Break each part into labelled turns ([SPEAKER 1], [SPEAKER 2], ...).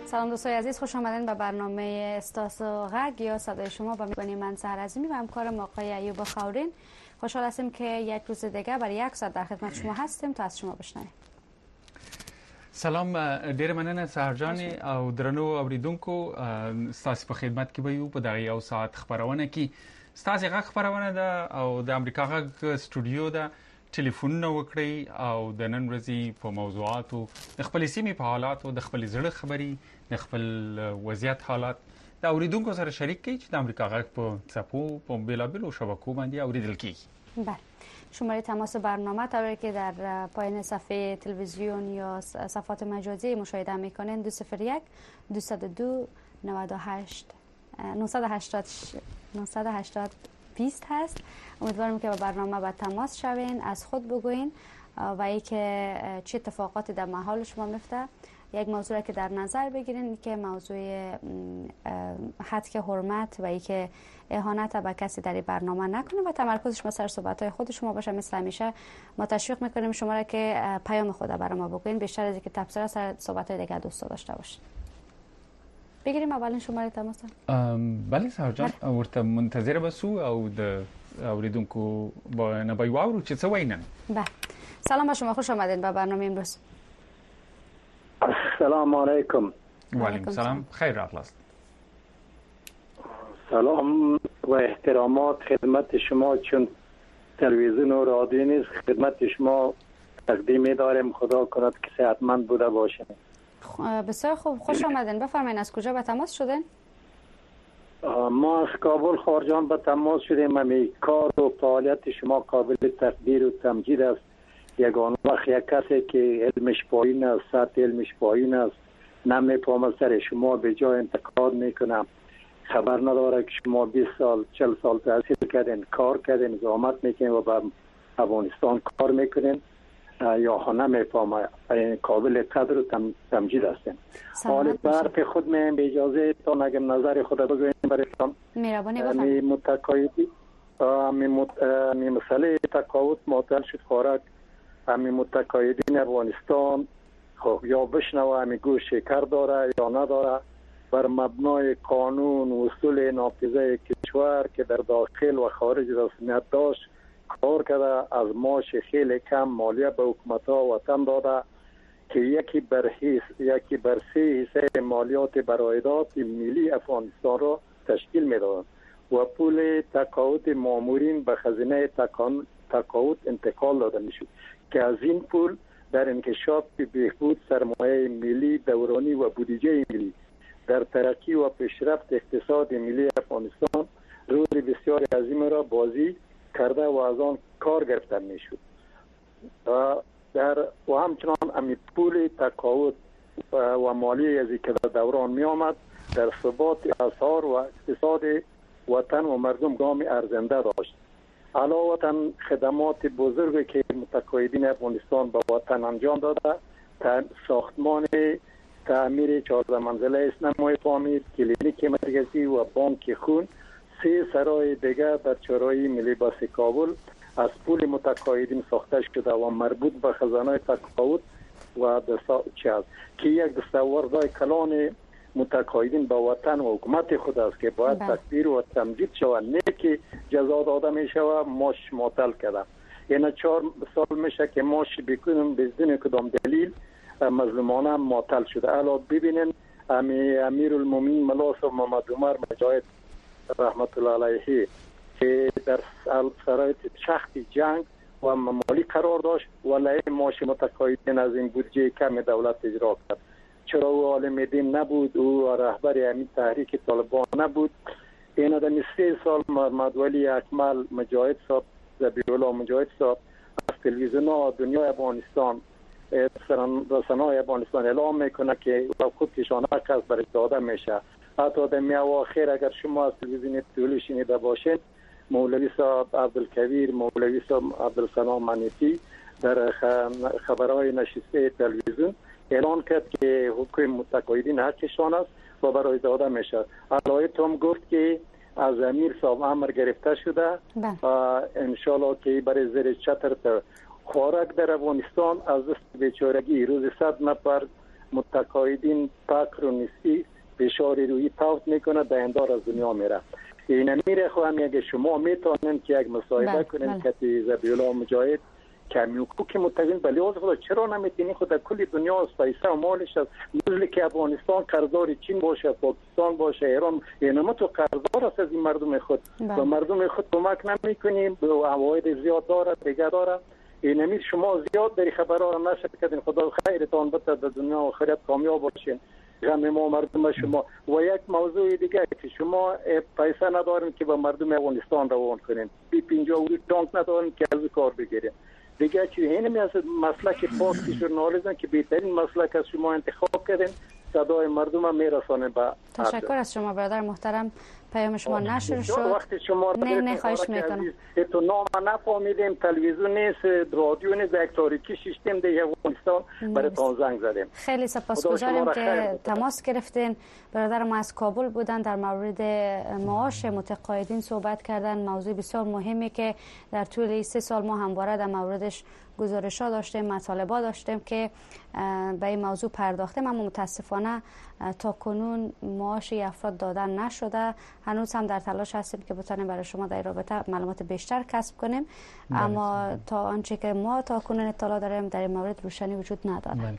[SPEAKER 1] سلام دوستای عزیز، خوش آمدین به برنامه استاس غگ یا صدای شما با میبینی من سحر عظیمی و همکارم آقای ایوب خاورین. خوشحال هستیم که یک روز دیگه برای یک ساعت در خدمت شما هستیم تا از شما بشنویم.
[SPEAKER 2] سلام، ډیر مننه سحر جان او درنو اوریدونکو، ستاسو په خدمت کې به یو په دغه یو ساعت خبرونه کې ستاسو غږ خبرونه ده او د امریکا غږ سټوډیو ده. ټلیفونونه وکړئ او د نن ورځې په موضوعاتو د خپل سیمې په حالاتو د خپل زړه خبري د خپل وضعیت حالات د اوریدونکو سره شریک کړئ چې د امریکا غږ په څپو په بېلابېلو شبکو باندې اوریدل کیږي.
[SPEAKER 1] بله، شماره تماس برنامه طوری که در پایین صفحه تلویزیون یا صفحات مجازی مشاهده میکنین 201 202 98 980 20 هست. امیدوارم که با برنامه با تماس شوین، از خود بگوین و اینکه چه اتفاقاتی در محل شما میفته. یک موضوع که در نظر بگیرین که موضوع حد حرمت و اینکه اهانت به کسی در برنامه نکنه و تمرکزش به سر صحبت‌های خود شما باشه. مثل همیشه ما تشویق میکنیم شما را که پیام خود برای ما بگوین، بیشتر از اینکه تبصره سر صحبت‌های دیگه دوست داشته باشید. بگیریم اولین شماره تماس.
[SPEAKER 2] بله سحر جان، ورته منتظر بسو او د اوریدونکو با نبای واورو چې څه وینن.
[SPEAKER 1] بله، سلام به شما، خوش آمدین به برنامه امروز.
[SPEAKER 3] السلام علیکم.
[SPEAKER 2] و علیکم سلام، خیر راغلاست.
[SPEAKER 3] سلام و احترامات خدمت شما، چون تلویزیون و رادیو نیست خدمت شما تقدیم داریم. خدا کند که صحتمند بوده باشین.
[SPEAKER 1] بسیار خوب، خوش آمدین. بفرمایید از کجا به تماس شدین؟
[SPEAKER 3] ما از کابل خارجان به تماس شدیم. همی کار و فعالیت شما قابل تقدیر و تمجید است. یگان وقت یک کسی که علمش پایین است، سطح علمش پایین است، نمیفهمه سر شما به جای انتقاد میکنه، خبر نداره که شما 20 سال 40 سال تحصیل کردین، کار کردین، زحمت میکنین و به افغانستان کار میکنین، یا ها نمیفهمه، قابل قدر و تمجید هستین. حال برف خود من به اجازه تا نگم نظر خود بگوین برایتان.
[SPEAKER 1] میرابانی بفرمایید.
[SPEAKER 3] متقاعدی می مسئله تقاعد معطل شد خوراک. همی متقاعدین افغانستان خب یا بشنوه همی گوش شکر داره یا نداره، بر مبنای قانون و اصول نافذه کشور که در داخل و خارج رسمیت داشت کار کرده، از معاش خیلی کم مالیه به حکومت ها وطن داده که یکی بر 3 حصه مالیات برآیدات ملی افغانستان را تشکیل میدادند و پول تقاعد مامورین به خزینه تقاعد انتقال داده میشد که از این پول در انکشاف بهبود سرمایه ملی دورانی و بودجه ملی در ترقی و پیشرفت اقتصاد ملی افغانستان رول بسیار عظیم را بازی کرده و از آن کار گرفته میشد. و همچنان امی پول تقاعد و مالی ازی که در دوران می آمد در ثبات اسعار و اقتصاد وطن و مردم گام ارزنده داشت. علاوه خدمات بزرگی که متقاعدین افغانستان به وطن انجام داده، ساختمان تعمیر 14 منزله اسنمای فامیل، کلینیک مرکزی و بانک خون، 3 سرای دیگر در چهارراه ملی بس کابل از پول متقاعدین ساخته شده و مربوط به خزانه تقاعد و که یک دستاوردهای کلان متقاعدین به وطن و حکومت خود است که باید تقدیر و تمجید شود، نه که جزا داده می شود ماش معطل کرده. یعنی 4 سال میشه که ماش بکنیم بدون کدام دلیل مظلومانه معطل شده. الا ببینین امیرالمومنین ملا صاحب محمد عمر مجاهد رحمت الله علیه که در شرایط سخت جنگ و مالی قرار داشت ولی ماش متقاعدین از این بودجه کم دولت اجرا کرد. چرا او عالم دین نبود، او رهبر همین تحریک طالبان نبود. این در 3 سال محمد ولی اکمل مجاهد صاحب، ذبیح‌الله مجاهد صاحب از تلویزیون دنیای افغانستان، رسانه‌های افغانستان اعلام میکنه که خودکشان حق است برای داده میشه. حتی در میاواخر اگر شما از تلویزیون طولی شنیده باشید، مولوی صاحب عبدالکبیر، مولوی صاحب عبدالسلام منیتی در خبرهای نشسته تلویزیون اعلان کرد که حقوق متقاعدین حقشان است و برای داده میشه. علایت هم گفت که از امیر صاحب امر گرفته شده انشالله که برای زیر چتر خوراک در افغانستان از دست بیچارگی روز 100 نفر متقاعدین فقر و نیستی فشار روی فوت میکنه دایندار از دنیا میره. این میره خواهم اگه شما میتونین که یک مصاحبه کنین که ذبیحالله مجاهد کمیوکو که متقین به لحاظ خدا چرا نمیتونی خود کل دنیا از پیسه و مالش از مثل که افغانستان قرضدار چین باشه، پاکستان باشه، ایران، اینما تو قرضدار است از این مردم خود و مردم خود کمک نمیکنیم به عواید زیاد داره دیگه داره. اینمی شما زیاد در خبرها را نشر کردین. خدا خیرتان بده در دنیا و آخرت کامیاب باشین. غم ما مردم شما. و یک موضوع دیگه که شما پیسه ندارین که به مردم افغانستان روان کنین، 50 تانک ندارین که از کار بگیرین. دیگه چی اینمی از مسلک پاک ژورنالیسم که بهترین مسلک از شما انتخاب کردین، صدای مردم هم میرسانه به
[SPEAKER 1] تشکر از شما برادر محترم. پیام شما نشر شد.
[SPEAKER 3] وقتی شما
[SPEAKER 1] نه خواهش میکنم.
[SPEAKER 3] تو نام نفهمیدیم، تلویزیون نیست، رادیو نیست، یک تاریکی سیستم دیگه افغانستان برای تان زنگ زدیم.
[SPEAKER 1] خیلی سپاسگزاریم که تماس گرفتین. برادر ما از کابل بودن، در مورد معاش متقاعدین صحبت کردن. موضوع بسیار مهمی که در طول 3 سال ما همواره در موردش گزارش‌ها داشتیم، مطالبات داشتیم که به این موضوع پرداختیم، اما متاسفانه تا کنون معاش افراد دادن نشده. هنوز هم در تلاش هستیم که بتونیم برای شما در رابطه معلومات بیشتر کسب کنیم، اما تا آنچه که ما تا کنون اطلاع داریم در این مورد روشنی وجود نداره.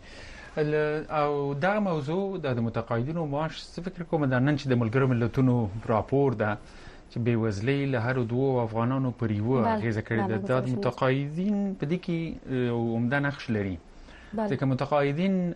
[SPEAKER 2] او دا موضوع د متقاعدینو معاش فکر کوم د نن چې د ملګرو ملتونو راپور ده چې بېوزلۍ له هر دوه افغانانو پر یو اغیزه کړې ده. د متقاعدین په دې کې عمده نقش لري، ځکه متقاعدین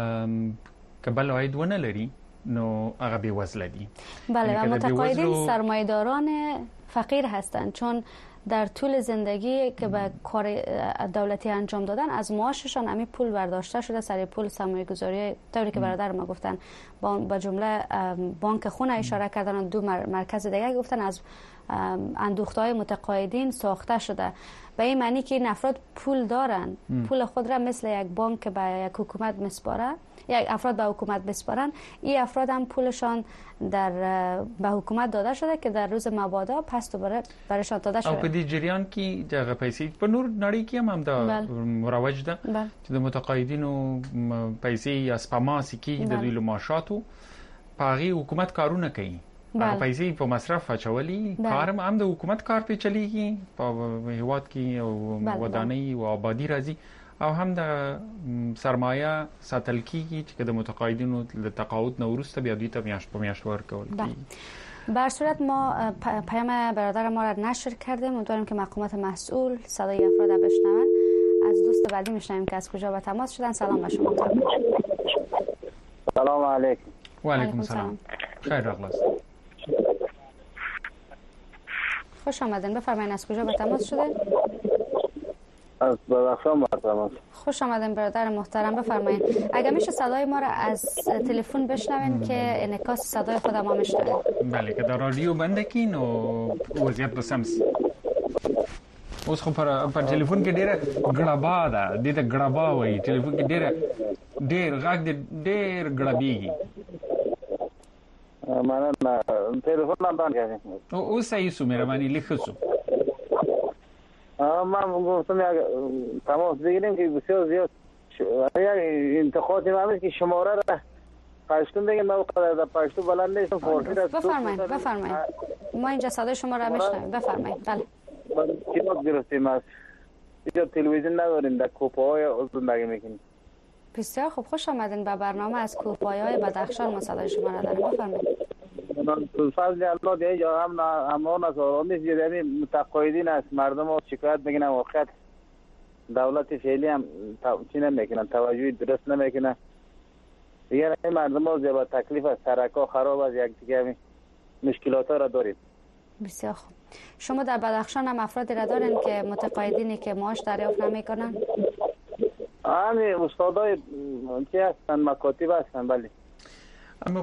[SPEAKER 2] که بل عاید ونه لري نو هغه بېوزله دي.
[SPEAKER 1] بله، و متقاعدین سرمایه‌داران فقیر هستند، چون در طول زندگی که به کار دولتی انجام دادن از معاششان همین پول برداشته شده، سر پول سرمایه گذاری، طوری که برادر ما گفتن با جمله بانک خون اشاره کردن و 2 مرکز دیگه گفتن از اندوخته‌های متقاعدین ساخته شده. به این معنی که این افراد پول دارن، پول خود را مثل یک بانک به یک حکومت مسپاره، یک افراد به حکومت بسپارن، این افراد هم پولشان به حکومت داده شده که در روز مبادا پس دوباره برایشان داده شده.
[SPEAKER 2] او په دې جریان کې دغه پیسې په نور نړۍ کې هم دا مروج ده چې د متقاعدینو پیسې یا سپما سکی د دوی له معاشاتو په هغې حکومت کارونه کوي. هغه پیسې په مصرف اچولي، کار هم د حکومت کار پې چلیږي په هیواد کې او ودانۍ او آبادي راځي، او هم د سرمایه ساتل کیږي چې د متقاعدینو له تقاعد نه وروسته بیا دوی ته میاشت په میاشت ورکول کیږي.
[SPEAKER 1] به هر صورت ما پیام برادر ما را نشر کردیم. امیدواریم که مقامات مسئول صدای افراد را بشنون. از دوست بعدی میشنویم که از کجا به تماس شدن. سلام به شما.
[SPEAKER 4] سلام علیکم.
[SPEAKER 2] و علیکم السلام. خیر راغلاست.
[SPEAKER 1] خوش آمدین. بفرمایید از کجا به تماس شدین؟
[SPEAKER 4] از بدخشان به تماس.
[SPEAKER 1] خوش آمدین برادر محترم. بفرمایید. اگر میشه صدای ما را از تلفن بشنوین که انعکاس صدای خود ما میشنوین.
[SPEAKER 2] بله، که در رادیو بنده کین و وضعیت به سمس. اوس خو پر تلیفون کې ډیره غړبا ده، د دې غړبا وایي تلیفون کې ډیر غږ ډیر غړبيږي.
[SPEAKER 4] من تلفن نه باندې
[SPEAKER 2] او صحیح سو مهرباني لیکسو.
[SPEAKER 4] من گفتم تماس بگیریم که بسیار زیاد انتقاد ما که شماره را پشتون بگیم، من در پشتو بلند نیستم.
[SPEAKER 1] بفرمایید. ما اینجا صدای شما را میشنویم. بفرمایید. بله.
[SPEAKER 4] چیکار گرفتیم از اینجا تلویزیون نداریم، در کوپه‌های زندگی میکنیم.
[SPEAKER 1] بسیار خوب، خوش آمدین به برنامه از کوپه‌های بدخشان. ما صدای شما را داریم. بفرمایید.
[SPEAKER 4] فضل الله دیگه جا هم امان از آرامی نیست، یعنی متقاعدین است، مردم ها شکایت میکنن، واقعا دولت فعلی هم چی نمیکنن، توجهی درست نمیکنن دیگه. مردم ها زیبا تکلیف است، سرکا خراب است، یک دیگه مشکلات ها را داریم.
[SPEAKER 1] بسیار خوب. شما در بدخشان هم افرادی را دارین که متقاعدینی که معاش دریافت نمیکنن؟
[SPEAKER 4] همین استادای چی هستن، مکاتب هستن. بله.
[SPEAKER 2] اما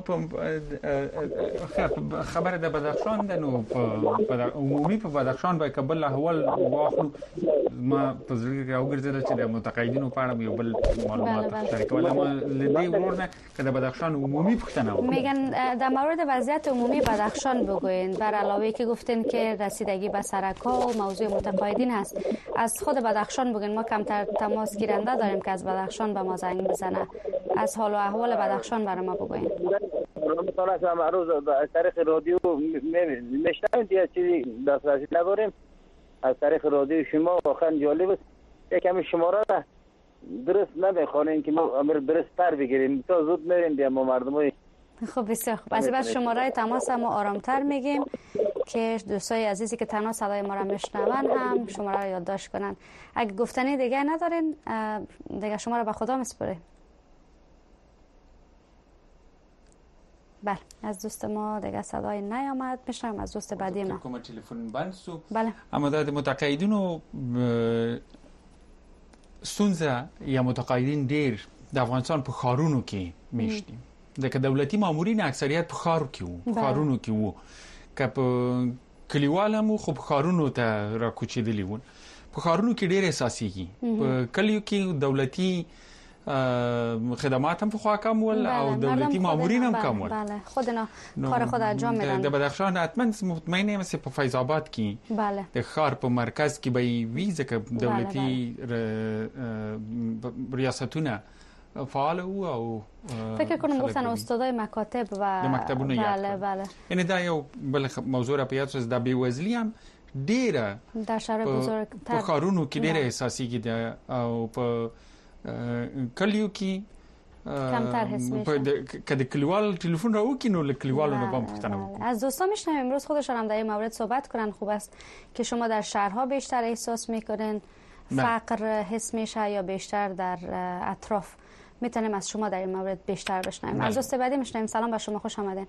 [SPEAKER 2] خبره د بدخشان د نو په عمومي په بدخشان به قبل احوال واخلو ما په ځل کې اوګرځل چې د متقاعدینو په اړه یو بل معلومات شریکول اما لدی ورونه که د بدخشان عمومی پختنه
[SPEAKER 1] میگن در مورد وضعیت عمومی بدخشان بگوین بر علاوه که گفتین که رسیدگی به سرک‌ها و موضوع متقاعدین هست از خود بدخشان بگین ما کمتر تماس گیرنده داریم که از بدخشان به ما زنگ بزنه از حال و احوال بدخشان برای ما بگوین
[SPEAKER 4] مثلا ما روز از طریق رادیو میشنویم دیگه چیزی دسترسی نداریم از طریق رادیو شما واقعا جالب است یکم شماره را درست نمیخوانیم که ما امر درست تر بگیریم تا زود میریم دیگه ما مردمای
[SPEAKER 1] خب بسیار خوب از بعد شماره تماس ما آرامتر میگیم که دوستای عزیزی که تنها صدای ما را میشنون هم شماره را یادداشت کنن اگه گفتنی دیگه ندارین دیگه شما را به خدا میسپاریم بله از دوست ما دیگه صدای نیامد میشنم از دوست بعدی ما
[SPEAKER 2] کوم تلفن بند سو
[SPEAKER 1] بله
[SPEAKER 2] اما د متقاعدینو سونزه یا متقاعدین ډیر د افغانستان په خارونو کې میشتي د دولتي مامورین اکثریت په خارو کې وو خارونو کې وو که په کلیوالمو خو په خارونو ته راکوچېدلی وو په خارونو کې ډیر اساسي په کلیو کې دولتي خدمات هم خو کم ول او دولتي مامورین هم کم ول
[SPEAKER 1] بله خودنا کار خود انجام میدن
[SPEAKER 2] د بدخشان حتما مطمئنه مې په فیض آباد کې
[SPEAKER 1] بله
[SPEAKER 2] د خار په مرکز کې به وی ځکه دولتي ریاستونه فعال او
[SPEAKER 1] فکر کنم گفتن استادای مکاتب و
[SPEAKER 2] مکتبونه
[SPEAKER 1] بله
[SPEAKER 2] یعنی دا یو بل موضوع را پیاد شد د بیوزلی هم ډیره
[SPEAKER 1] در شهر بزرگ
[SPEAKER 2] په خارونو کې ډیره اساسي کې او په کلیو کې
[SPEAKER 1] کمتر حس میشه
[SPEAKER 2] که د کلیوال تلفن را وکینو لکلیوالو نه بام پختنه
[SPEAKER 1] از دوستان میشنم امروز خودشون هم در این مورد صحبت کنن خوب است که شما در شهرها بیشتر احساس میکنین فقر حس میشه یا بیشتر در اطراف میتونیم از شما در این مورد بیشتر بشنویم از دوست بعدی میشنویم سلام بر شما خوش آمدین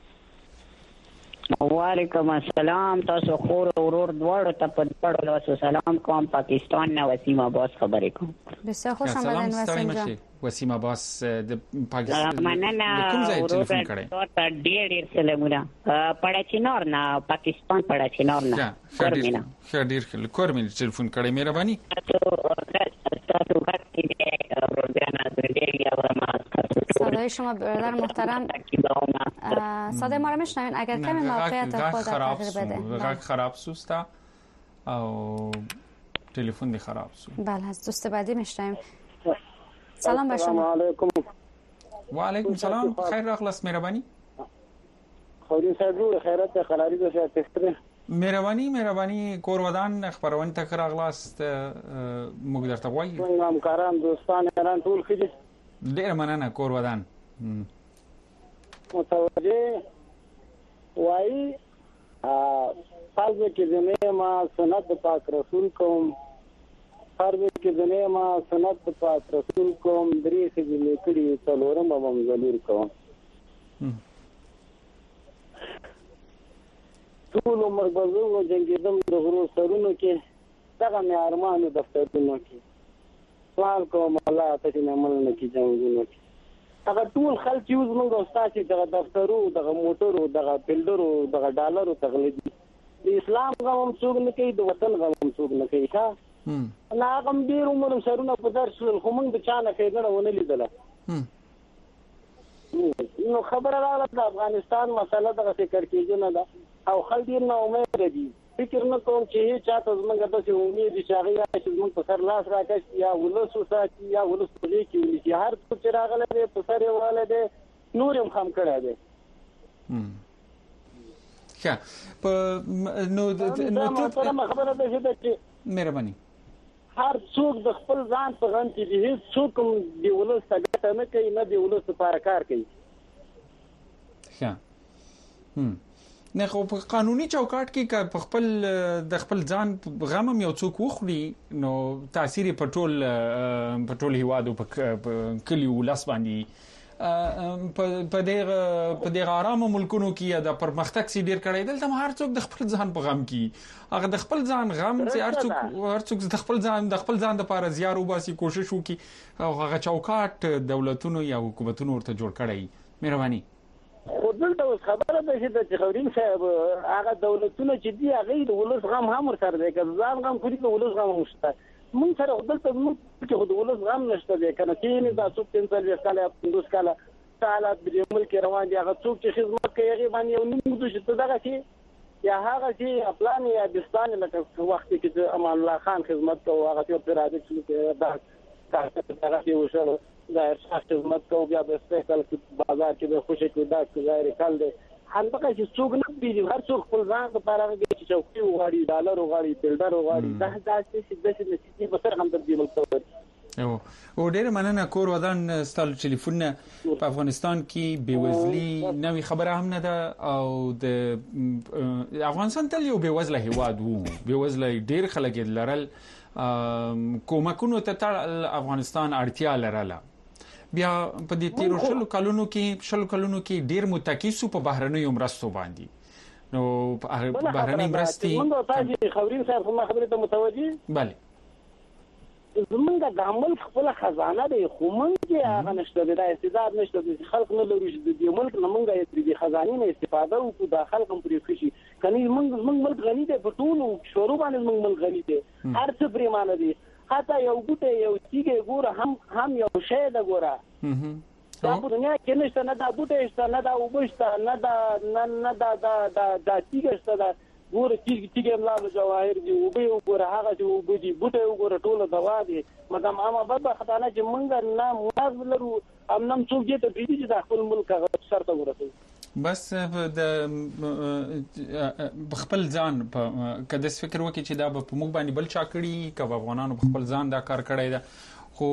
[SPEAKER 5] وعلیکم السلام تاسو خور ورور دواړو ته په ډېر لاسو سلام کوم پاکستان نه وسیم عباس خبرې کوم
[SPEAKER 1] بسیار خوش آمدین وسیم جان
[SPEAKER 2] وسیم عباس د پاکستان
[SPEAKER 5] مننه
[SPEAKER 2] کوم ځای ټلیفون کړی
[SPEAKER 5] ته ډېر سلامونه پړاچینور نه پاکستان پړاچینور نه
[SPEAKER 2] کورمینا ډېر کورمین ټلیفون کړی مهرباني
[SPEAKER 5] تاسو وخت کې روزانه د ډېر
[SPEAKER 1] صدای شما برادر محترم صدای ما رو میشنوین اگر کمی موقعیت خود تغییر بده
[SPEAKER 2] غږ خراب سوستا او تلفن دی خراب سو
[SPEAKER 1] بله از دوست بعدی میشنویم سلام بر شما
[SPEAKER 3] علیکم
[SPEAKER 2] و علیکم سلام خیر راغلاست مهربانی
[SPEAKER 3] خوري صاحب خیرات خلاری د شته
[SPEAKER 2] مهربانی کورودان خبرونه تک راغلاست موږ درته وایو
[SPEAKER 3] څنګه همکاران دوستان ایران ټول خدي
[SPEAKER 2] ډیر مننه کورودان
[SPEAKER 3] متوجه وای فرض کې زمې ما سنت پاک رسول کوم فرض کې زمې ما سنت پاک رسول کوم درې کې لیکلي څلورم به مزلور کوم ټول عمر بزرګو جنگیدم د غرو سرونو کې دغه مې ارمانو دفترونو کې سوال کوم الله ته دې عمل نه کی جنگونو کې هغه ټول خلک یوز موږ استاد چې دغه دفترو دغه موټرو دغه بلډرو دغه ډالرو تغلیدي د اسلام غوم څوک نه کوي د وطن غوم څوک نه کوي ښا نه هغه ډیر عمر سرونه په درس خو موږ د چانه کېدنه ونه لیدله نو خبره راغله د افغانستان مسله دغه فکر کېږي نه ده او خلک ډیر نه امید دي فکر نه کوم چې هیڅ چاته زمونږ د امید چې هغه چې زمونږ په سر لاس راکړي یا ولسو ساتي یا ولس په دې کې ولې هر څه چې راغله دې په سر یې واله دې نور هم خام کړی دی
[SPEAKER 2] ښه په نو
[SPEAKER 3] خبره ده چې
[SPEAKER 2] مهرباني
[SPEAKER 3] هر څوک د خپل ځان په غم کې دي هیڅ څوک دی ولس ته ګټه نه کوي نه دی ولس لپاره کار کوي
[SPEAKER 2] ښه نه خو په قانوني چوکاټ کې په خپل د خپل ځان غم یو څوک وخوري نو تاثیر په ټول هیوادو په کلیو لاس باندې په دغه آرام ملکونو کې د پرمختګ سي ډیر کړی دلته هر څوک د خپل ځان په غم کې هغه د خپل ځان غم چې هر څوک د خپل ځان لپاره زیار وباسي کوشش وکړي او هغه چوکاټ دولتونو یا حکومتونو ورته جوړ کړی مهرباني
[SPEAKER 4] خو دلته اوس خبره ده چې خورین صاحب هغه دولتونه چې دی هغه د ولس غم هم سره دی که ځان غم کوي د ولس غم هم شته مونږ سره دلته موږ کې خو د ولس غم نشته دی کنه چې نه دا څوک 45 کاله 50 کاله حالات د ملک روان دي هغه څوک چې خدمت کوي هغه باندې یو نیم دوه چې دغه چې یا هغه چې خپلان یا دستان لکه وخت کې امان الله خان خدمت کوي هغه چې پراده چې دا هغه چې وشو دا خدمت کوي بیا په سپیشل بازار کې به خوشی کوي دا ظاهر کال دی هغه چې څوک نه دی هر څوک خپل ځان لپاره چې چوکۍ وغواړي ډالر وغواړي فلټر وغواړي دا چې د سیستم په سر هم د دې ملک
[SPEAKER 2] او ډېر مننه کور ودان ستاسو ټلیفون په افغانستان کې بیوزلي نوې خبره هم نه ده او د افغانستان تل یو بیوزله هیواد وو بیوزله ډېر خلک لرل کومکونو ته افغانستان اړتیا لرله بیا په دې تیرو شلو کلونو کې ډېر متکی سو په بهرنیو مرستو باندې نو بهرنۍ مرستي
[SPEAKER 4] موږ تاسو خبرین صاحب ما خبره ته متوجي
[SPEAKER 2] bale
[SPEAKER 4] زمونږ د عمل خپل خزانه دی خو مونږ هغه نشته د استعداد نشته د خلق نه لري چې د ملک نه مونږه د خزانه نه استفاده وکړو د خلق هم پرې خوشي کني مونږ ملک غني دی په ټولو شورو باندې مونږ ملک غني دی هر څه پرې مان دي حتی یو ګوټه یو تیګه ګوره هم یو شی د ګوره دا په دنیا کې نشته نه دا ګوټه شته نه دا وبشته نه دا تیګه شته ګوره تیګه ملال جواهر دی او به ګوره هغه چې وبدي بوټه وګوره ټوله دوا دي مګم عامه بد خدانه چې مونږ نه موږ لرو امنم څوک دې ته پیډي چې خپل ملک هغه شرط ورته
[SPEAKER 2] بس د خپل ځان په کده فکر وکړي چې دا په موږ باندې بل چا کړی کبه افغانانو په خپل ځان دا کار کړی دا خو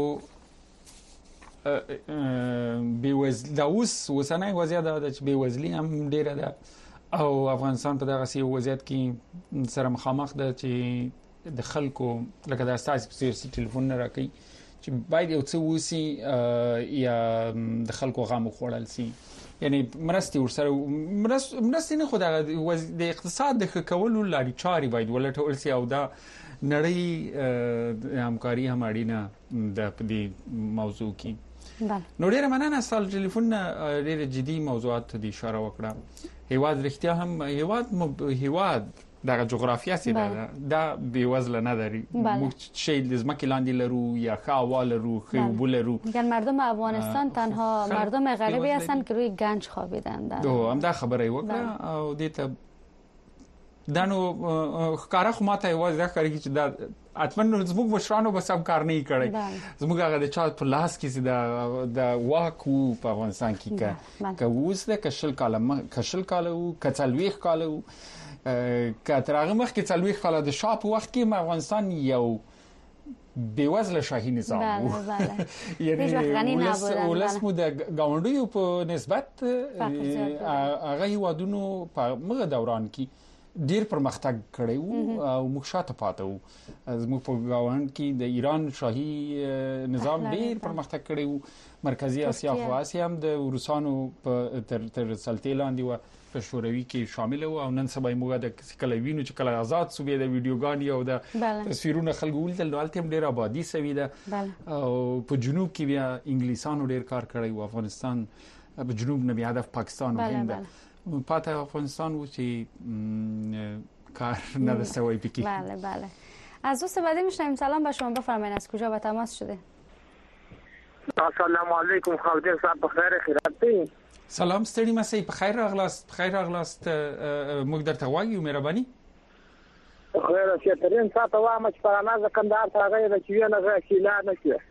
[SPEAKER 2] بیوزل دا وسنۍ وضعیت دا چې بیوزلي هم ډیره ده او افغانستان په دغه سی وضعیت کې سره مخامخ ده چې د خلکو لکه د اساس په ټلیفون نه راکې چې باید یو څه وسی یا د خلکو غم خوړل سي یعنی مرستي ورسره مرستي نه خو د اقتصاد د کولو لارې چاري باید ولټول سي او دا نړۍ همکاري هم اړینه د دې موضوع کې نو ډیره مننه ستاسو ټلیفون ډیره جدي موضوعات ته اشاره وکړه هیواد رښتیا هم هیواد دغه جغرافیا سي دا بیوزله نه داري موږ شی د ځمکې لاندې لرو یا خاوا لرو خو لرو
[SPEAKER 1] میگن مردم افغانستان تنها مردم غریبی هستند که روی گنج خوابیدند
[SPEAKER 2] هم دا خبره وکړه او دته دانو ښکارا خو ماته یوازې دا کوي چې دا اتمن زموږ مشرانو به سم کار نه کړی زموږ هغه د چا په لاس کې د واکو په افغانستان کې که اوس د کشل کاله او کڅلويخ کاله کترغه مخ کې څلويخ کاله د شاپ وخت کې افغانستان یو بیوزله شاهي نظام یعنی ولسمو د گاونډیو په نسبت هغه ودونو په مغه دوران کې ډیر پرمختګ کړی او موږ شاته پاتې وو زموږ په گاوند کې د ایران شاهي نظام ډیر پرمختګ کړی وو مرکزی اسیا خو اسیا هم د روسانو په تر سلطې لاندې و په شوروي کې شامل وو او نن سبا موږ د کله وینو چې کله آزاد سو به د ویډیوګانی او د تصویرونه خلکو ولته نوالته ډیر آبادی سوي ده او په جنوب کې بیا انګلیسانو ډیر کار کړی وو افغانستان په جنوب نه بیا د پاکستان او هند پاتې افغانستان و چې کار نداشته پکی.
[SPEAKER 1] بله از دوست بعدی میشنیم. سلام به شما، بفرمایید از کجا به تماس شده؟
[SPEAKER 6] السلام علیکم خالد صاحب، بخیر خیرات دی.
[SPEAKER 2] سلام ستړي مسئ، بخیر راغلاست. موږ درته وایو مهرباني.
[SPEAKER 6] خیر چې ترين ساعت وامه چې پرانه کندهار ته غوړې د چوي نه غوښیلا نه کیه.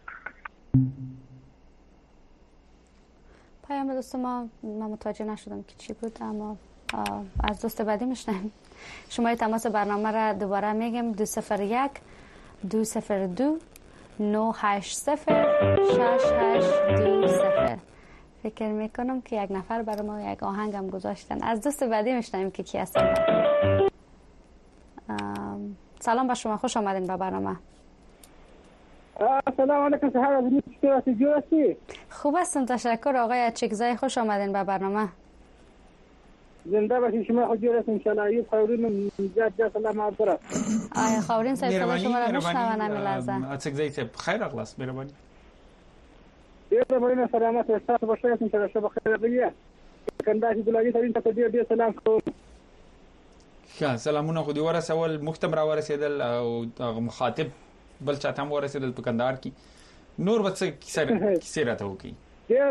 [SPEAKER 1] پیام دوست ما متوجه نشدم که چی بود، اما از دوست بعدی میشنم. شماره تماس برنامه را دوباره میگم 201 202 980 6820. فکر میکنم که یک نفر برای ما یک آهنگم گذاشتن. از دوست بعدی میشنم که کی هستن. سلام به شما، خوش آمدین به برنامه.
[SPEAKER 6] سلام علیکم، صحبت جواستی.
[SPEAKER 1] خوب هستم تشکر آقای چکزای، خوش آمدین به برنامه.
[SPEAKER 6] زنده باشید، شما خوشی هستین ان شاء الله. ایوب خاورین جد سلام علیکم.
[SPEAKER 1] آقای خاورین صاحب شما را میشنوم نمیلازم.
[SPEAKER 2] چکزای صاحب خیر اخلاص مهربانی.
[SPEAKER 6] مهربانی سلامت استاد باشه ان شاء الله. شب خیر بگیه. کندهار ګلالي ترين ته ډېر سلام کوم.
[SPEAKER 2] سلامونه خو دې ورسول مختم را ورسېدل او مخاطب بل چاته هم ورسېدل په کندهار کې نور وڅ کیسه راته وکي.
[SPEAKER 6] ډېر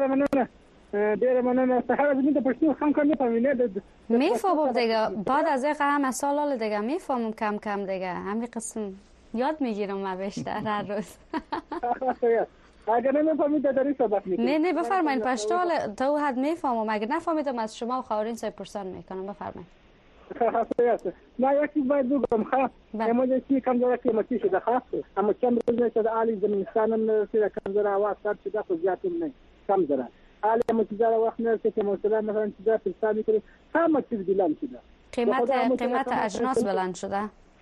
[SPEAKER 6] مننه سهار زمین ته پښتو هم کار نفهمیده.
[SPEAKER 1] میفهمم دیگه بعد از یک همه سال دیگه میفهمم کم دیگه همین قسم یاد میگیرم من بیشتر هر روز.
[SPEAKER 6] اگر نمیفهمیده در این سبب میکنم.
[SPEAKER 1] نه بفرمایید پشتو تا حد میفهمم اگر نفهمیدم از شما و خاورین سای پرسان میکنم بفرمایید.
[SPEAKER 6] نه یکی باید بگم خواه امروزی کمزوره قیمتی شده خواه اما چند روز نشده عالی زمینستانم نرسیده کمزوره آواز سر شده خود زیادیم نه کمزوره عالی اما چیزا وقت نرسید که مثلا مثلا چیزا پرسان میکنیم همه چیز بلند شده.
[SPEAKER 1] قیمت اجناس بلند شده؟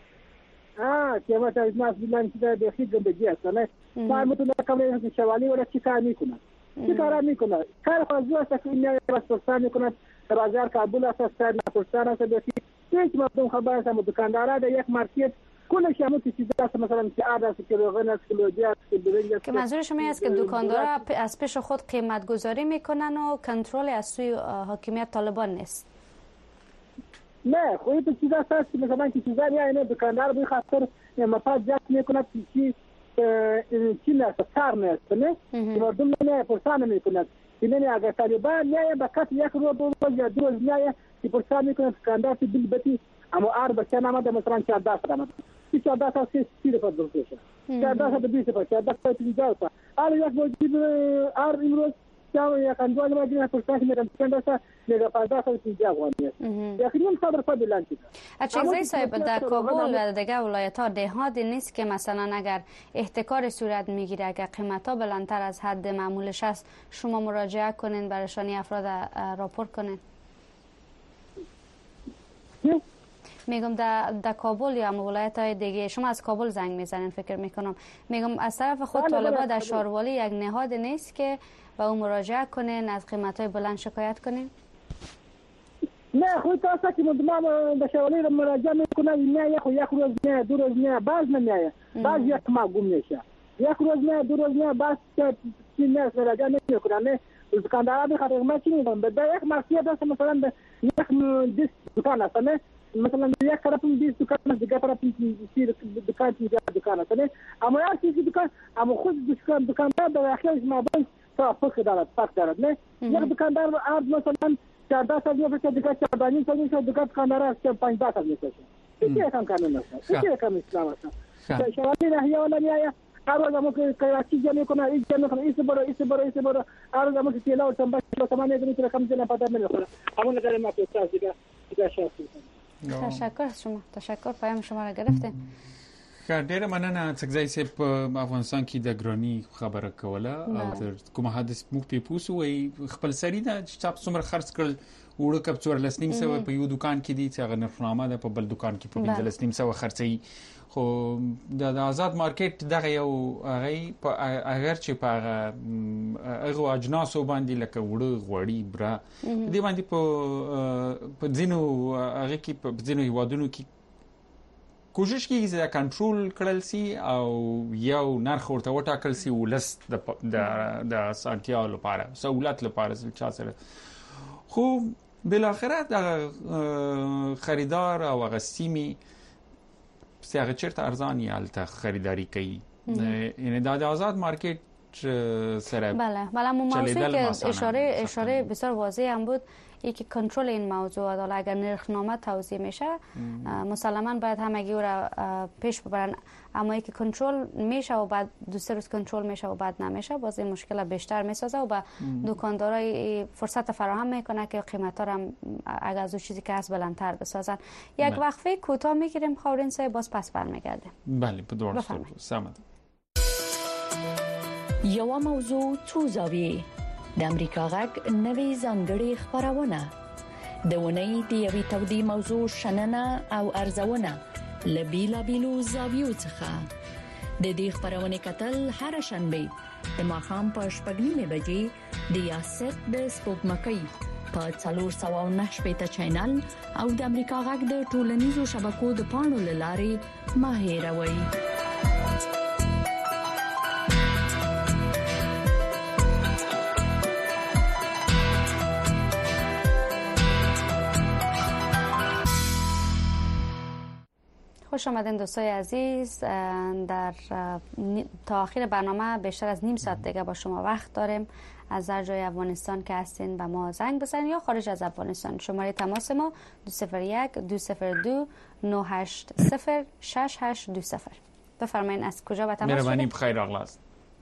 [SPEAKER 6] قیمت اجناس بلند شده بخی گندگی است نه ما میتونه کاملا شوالی ولی چی کار میکنه کار خواهد است که این بس پرسان میکنه بازار کابل است سر پرسان است بخی هیچ مردم خبر است دکاندارا در یک مارکت کلش همون چیزا است مثلا که عادت که روغن است کلوجی است
[SPEAKER 1] که منظور شما است که دکاندارا از پیش خود قیمت گذاری میکنن و کنترل از سوی حاکمیت طالبان نیست.
[SPEAKER 6] نه خودت چیزا است که مثلا که چیزا نه دکاندار به خاطر مفاد جات میکنه چی نه کار نه نه مردم نه پرسان میکنه اینه اگر طالبان نه به کات یک روز یا دو روز نه که پرسان میکنه دکاندار که بیل بتی اما بچه نامده مثلا 14 درآمد 14 تا 30 فقط بشه 14 تا 20 فقط 14 تا 30 تا حالا یک وجود امروز چاو یک اندوال ماجرا پرسان میکنه 14 تا 15 تا 30 افغانی است یعنی صدر خود بلند شده.
[SPEAKER 1] چیزی صاحب در کابل و دیگه ولایت‌ها دهاتی نیست که مثلا اگر احتکار صورت میگیره اگر قیمت‌ها بلندتر از حد معمولش است شما مراجعه کنین برایشان افراد راپورت کنین. میگم در کابل یا ولایت‌های دیگه شما از کابل زنگ میزنین فکر میکنم میگم از طرف خود طالبان در شاروالی یک نهاد نیست که به اون مراجعه کنین از قیمت‌های بلند شکایت کنین؟
[SPEAKER 6] نه خود تاسو که مدام به شاروالی مراجعه میکنه نه یک روز نه دو روز نه باز نمیایه باز یک ماه گم میشه یک روز نه دو روز نه باز چی نه مراجعه نمیکنه نه دکاندارا به خاطر ما چی میگم به یک مارکت است مثلا به یک دکان است نه مثلا یک طرف 20 دکان است دیگه طرف 30 دکان است نه اما هر چیزی دکان اما خود دکاندار در اخیرش ما باید فرق دارد نه یک دکاندار عرض مثلا 14 سال میشه دیگه 14 سال میشه دیگه دکاندار است 15 سال میشه چه کم قانون است چه کم اسلام است شوالی نهیه ولا نیایه هر روز که کراچی جمع کنه این جمع کنه ایست برو هر روز که تیلا و تنباش و تمام دیگه کم جنا پدر نمیخوره همون نگاه ما تو ساز دیگه شاسی.
[SPEAKER 1] تشکر از شما تشکر پیام شما را گرفتیم.
[SPEAKER 2] ډېر مننه څنګه چې په افغانستان کې د ګرانی خبره کوله او کوم حادث موږ په پوسو وي خپل سری دا چې تاسو څومره خرڅ کړل وړو کپ 1400 په یو دکان کې دي چې هغه نرخنامه ده په بل دکان کې په 1500 خرڅي خو د آزاد مارکیټ دغه یو هغه اگر چې په هغه اجناسو باندې لکه وړو غوړی برا دې باندې په ځینو هغه کې په ځینو هیوادونو کې کوشش کیږي چې کنټرول کړل سي او یو نرخ ورته وټاکل سي ولست د سانتیاو لپاره سہولت لپاره چا سره خو بل اخره د خریدار او غسیمی څنګه چیرته ارزانی الته خریداری کوي یعنی د آزاد مارکیت سره
[SPEAKER 1] بله موضوعی که اشاره بسیار واضح هم بود یکی کنترل این موضوع حالا اگر نرخنامه توزیع میشه مسلما باید همگی او را پیش ببرن اما یکی کنترل میشه و بعد دو سه روز کنترل میشه و بعد نمیشه باز این مشکل بیشتر میسازه و با دکاندارای فرصت فراهم میکنه که قیمتا را اگر از اون چیزی که هست بلندتر بسازن. یک وقفه کوتاه میگیریم خاورین صاحب باز پس برمیگردیم.
[SPEAKER 2] بله بدور سلامت.
[SPEAKER 7] یو موضوع څو زاویې د امریکا غږ نوې ځانګړې خبرونه د ونې د یوې تودې موضوع شننه او ارزونه لبیلا بیلو زاویو څخه د دې خبرونه کتل هر شنبه د ماښام په 8:30 بجې د یاست د سپوږمکۍ په 409 چینل او د امریکا غږ د ټولنیزو شبکو د پاڼو لارې ماهیروي.
[SPEAKER 1] خوش آمدین دوستای عزیز. در تا آخر برنامه بیشتر از نیم ساعت دیگه با شما وقت داریم. از هر جای افغانستان که هستین به ما زنگ بزنید یا خارج از افغانستان. شماره تماس ما 201 202 980 6820. بفرمایید از کجا به تماس شدید؟
[SPEAKER 2] مهربانی بخیر اغلاس.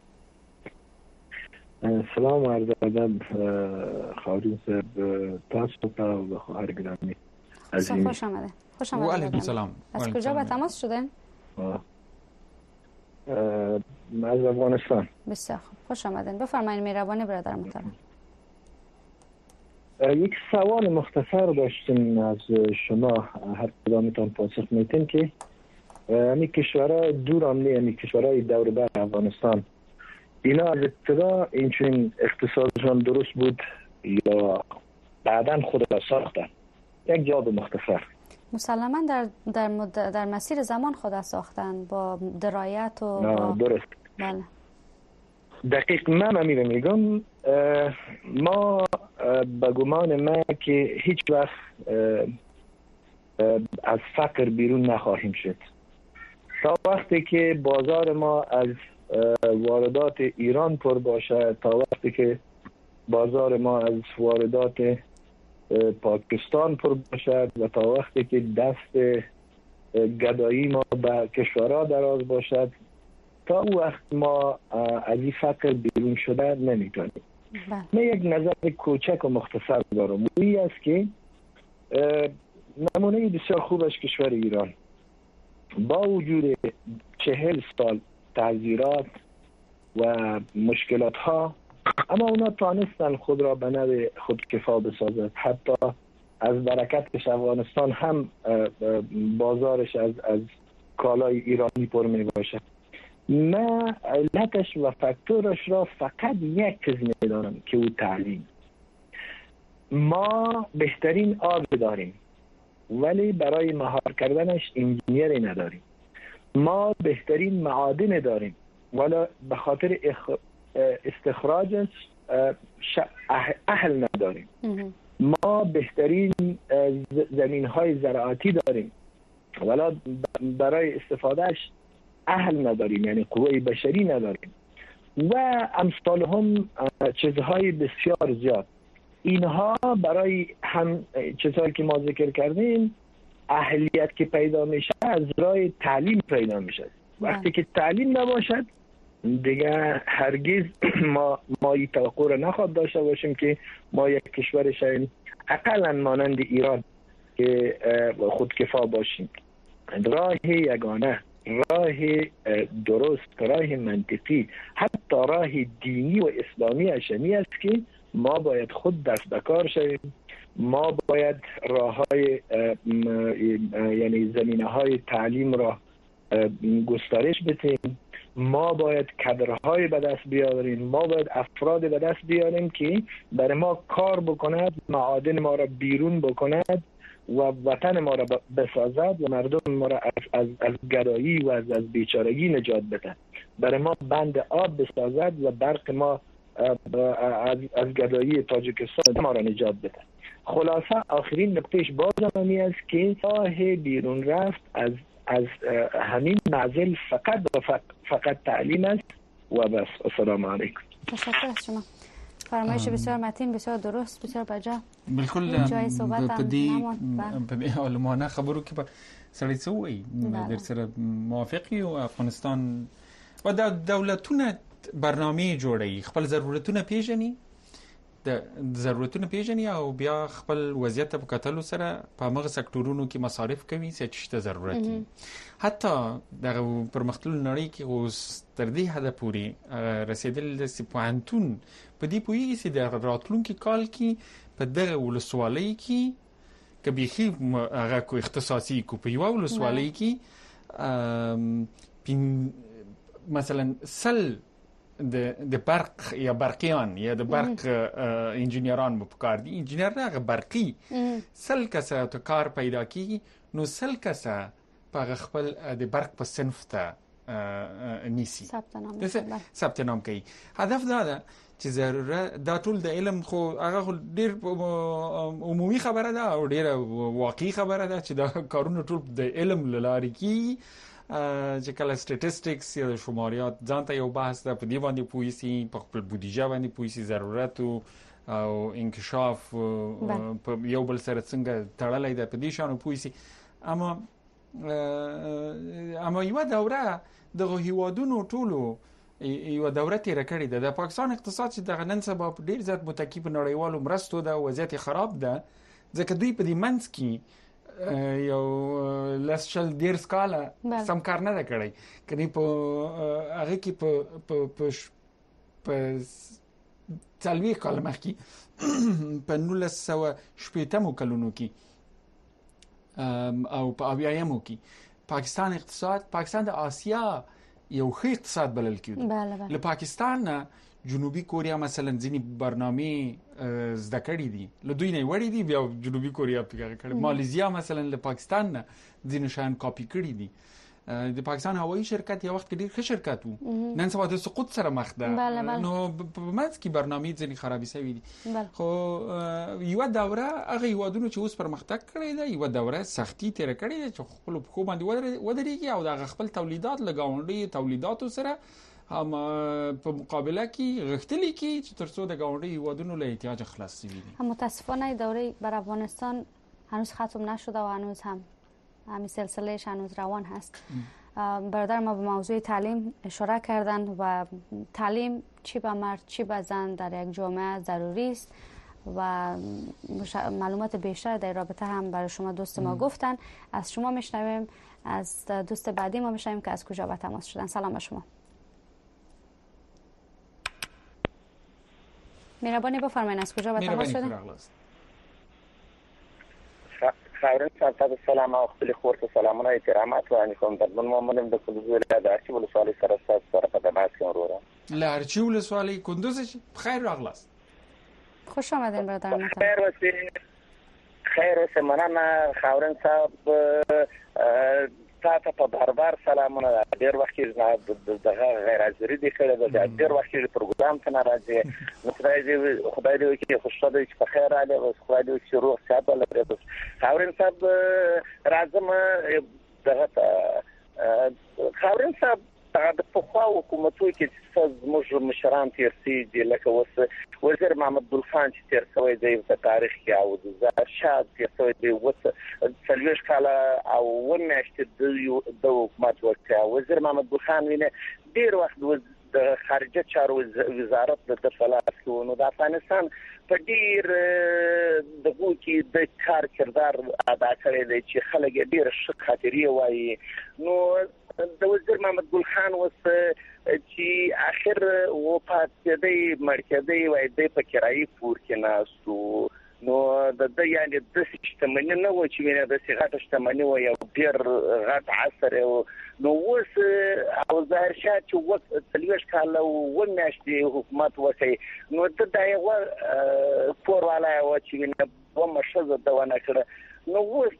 [SPEAKER 8] سلام عرض ادب خواهرین صاحب تاسو ته و خواهر گرامی عزیز.
[SPEAKER 1] خوش آمده. خوش آمده.
[SPEAKER 2] و علیکم سلام.
[SPEAKER 1] از کجا به تماس شدین؟
[SPEAKER 8] از افغانستان.
[SPEAKER 1] بسیار خوب. خوش آمدین. بفرمایید مهربانی برادر محترم.
[SPEAKER 8] یک سوال مختصر داشتیم از شما، هر کدامتان پاسخ میتین که همین کشورهای دور آمده، همین کشورهای دور بر افغانستان، اینا از ابتدا اینچنین اقتصادشان درست بود یا بعداً خود را ساختن؟ یک جواب مختصر.
[SPEAKER 1] مسلماً در مسیر زمان خود ساختن با درایت و
[SPEAKER 8] درست.
[SPEAKER 1] بله.
[SPEAKER 8] دقیق من امیر میگم، ما به گمان من که هیچ وقت از فقر بیرون نخواهیم شد تا وقتی که بازار ما از واردات ایران پر باشه، تا وقتی که بازار ما از واردات پاکستان پر باشد و تا وقتی که دست گدایی ما به کشورها دراز باشد، تا او وقت ما از این فقر بیرون شده نمیتونیم. من یک نظر کوچک و مختصر دارم، این است که نمونه بسیار خوب از کشور ایران با وجود 40 سال تعذیرات و مشکلات ها، اما اونا تانستن خود را به نوع خودکفا بسازد. حتی از برکتش افغانستان هم بازارش از کالای ایرانی پر می باشد. من علتش و فاکتورش را فقط یک چیز می دارم که او تعلیم. ما بهترین آب داریم ولی برای مهار کردنش انجینیری نداریم. ما بهترین معادن داریم ولی به خاطر استخراجش اهل نداریم. ما بهترین زمین های زراعتی داریم ولی برای استفادهش اهل نداریم، یعنی قوه بشری نداریم و امثال هم چیزهای بسیار زیاد. اینها برای هم چیزهایی که ما ذکر کردیم، اهلیت که پیدا میشه از راه تعلیم پیدا میشه. وقتی که تعلیم نباشد دیگه هرگز ما این توقع را نخواد داشته باشیم که ما یک کشور شاید اقلا مانند ایران که خودکفا باشیم. راه یگانه، راه درست، راه منطقی، حتی راه دینی و اسلامی اشمی است که ما باید خود دست به کار شویم. ما باید راههای یعنی زمینه‌های تعلیم را گسترش بدیم. ما باید کادرهای به دست بیاریم. ما باید افراد به دست بیاریم که برای ما کار بکند، معادن ما را بیرون بکند و وطن ما را بسازد و مردم ما را از گدایی و از بیچارگی نجات بده. برای ما بند آب بسازد و برق ما از گدایی تاجیکستان ما را نجات بده. خلاصه آخرین نقطهش بازم همی است که راه بیرون رفت از همین معزل فقط تعلیم است و بس. السلام علیکم.
[SPEAKER 1] تشکر از شما. فرمایش بسیار متین، بسیار درست، بسیار بجا.
[SPEAKER 2] بالکل
[SPEAKER 1] جای صحبت هم نموند.
[SPEAKER 2] په دې علمانه خبرو کې به سړی څه وایي، در سره موافقی او افغانستان و دولتونه برنامه جوړي، خپل ضرورتونه پیژني، د ضرورتونه پیژني او بیا خپل وضعیت په کتلو سره په هغه سکتورونو کې مصارف کوي چې ضرورت دي. حتی د پرمختللو نړۍ کې اوس تر دې حد پورې رسیدل د سپوانتون په دې پوهیږي چې د راتلونکي کال کې په دغه ولسوالۍ کې کبيخي هغه کو اختصاصي کو په یو ولسوالۍ کې مثلا سل د برق یا برقیان یا د برق انجینران مو پکار دي. انجینر نه برقي سل کسه ته کار پیدا کیږي، نو سل کسه په خپل د برق په صنف ته نیسی ثبت نام کوي. هدف دا ده چې ضرورت دا ټول د علم خو هغه ډیر عمومي خبره ده او ډیر واقعي خبره ده چې دا کارونه ټول د علم لاري کې چې کله سټټیسټکس یا شماریات ځانته یو بحث ده په دی باندې پولیسي په خپل بودیجه باندې پولیسي ضرورت او انکشاف په یو بل سره څنګه تړلای ده په دې شانو پولیسي اما یو دوره د هیوادونو ټولو یو دوره تیر کړې ده. د پاکستان اقتصاد چې د نن سبا ډیر زیات متکی په نړیوالو مرستو ده، وضعیت خراب ده ځکه دوی په دې منځ کې یو لسشل ډیر سکاله سم کار نه ده کړی. کله په هغه کې په څلوي کال مخکې په 1980 کلونو کې او په اویایمو کې پاکستان د آسیا یو ښه اقتصاد بلل کېده. له پاکستان نه جنوبي کوریا مثلا ځینی برنامه زده کړې دي، له دوی نه وړي دي، بیا جنوبي کوریا پیګه کړي. ماليزیا مثلا له پاکستان نه ځینې شان کاپی کړي دي. د پاکستان هوایي شرکت یو وخت کې ډیر ښه شرکت وو، نن سبا د سقوط سره مخ ده. نو په منځ کې برنامه ځینې خرابې شوې دي. خو یو دوره هغه یوادونو چې اوس پرمختګ کړی دی، یو دوره سختي تیر کړی دی چې خپل په خو باندې ودرېږي او د خپل تولیدات لګاونډي تولیداتو سره هم په مقابله کې غښتلي کې چې ترڅو د گاونډي هیوادونو له احتیاج خلاص شي.
[SPEAKER 1] متاسفانه دوره بر افغانستان هنوز ختم نشده و هنوز همین سلسلهش هنوز روان هست. برادر ما به موضوع تعلیم اشاره کردن و تعلیم چی به مرد چی به زن در یک جامعه ضروری است و معلومات بیشتر در رابطه هم برای شما دوست ما گفتن. از شما میشنویم، از دوست بعدی ما میشنویم که از کجا به تماس شدن. سلام به شما. مهربانی بفرمایید از کجا به تماس شدن؟
[SPEAKER 9] خیرن سلام سلام او خپل خور ته سلامونه احترامات وړاندې کوم. د محمد د کندوز ولایت د ارچی ولسوالۍ سره سره په تماس کې وروره. له
[SPEAKER 2] ارچی ولسوالۍ کندوز خیر راغلاست.
[SPEAKER 1] خوش آمدین برادر ما.
[SPEAKER 9] خیر اوسه مننه خاورن صاحب. تاسو په بار سلامونه. ډیر وخت کې دغه غیر حاضری دي کړه د ډیر وخت کې پروګرام ته ناراضي. نو خدای دې وکړي خوشاله چې په خیر راځي او خدای دې چې روغ صحت ولري. خاورن صاحب راځم دغه خاورن صاحب د پخوا حکومتو کې زموږ مشران تیر سي دي لکه اوس وزیر محمد ګل خان چې تیر شوی دی په تاریخ کې او د شاد تیر شوی دی اوس څلويش کاله او ونهشت د حکومت وکړ. وزیر محمد ګل خان ویني ډیر وخت د خارجه چارو وزارت د دفلاس کې نو د افغانستان په ډیر دغه کې د کار کردار ادا کړی دی چې خلک ډیر ښه خاطرې وایي. نو د وزیر محمد ګل خان وس چې اخر وفات دی مرکزي وای دی په کرایي پور کې ناسو. نو د یعنی د سیستمنه نه و چې ویني د سیغه سیستمنه و یو ډیر غټ عصر نو وس او ظاهر شاه چې وخت تلويش کاله و میاشتې حکومت وکړي نو د دایو پور والا و چې ویني و مشزه د ونه کړ. نو وس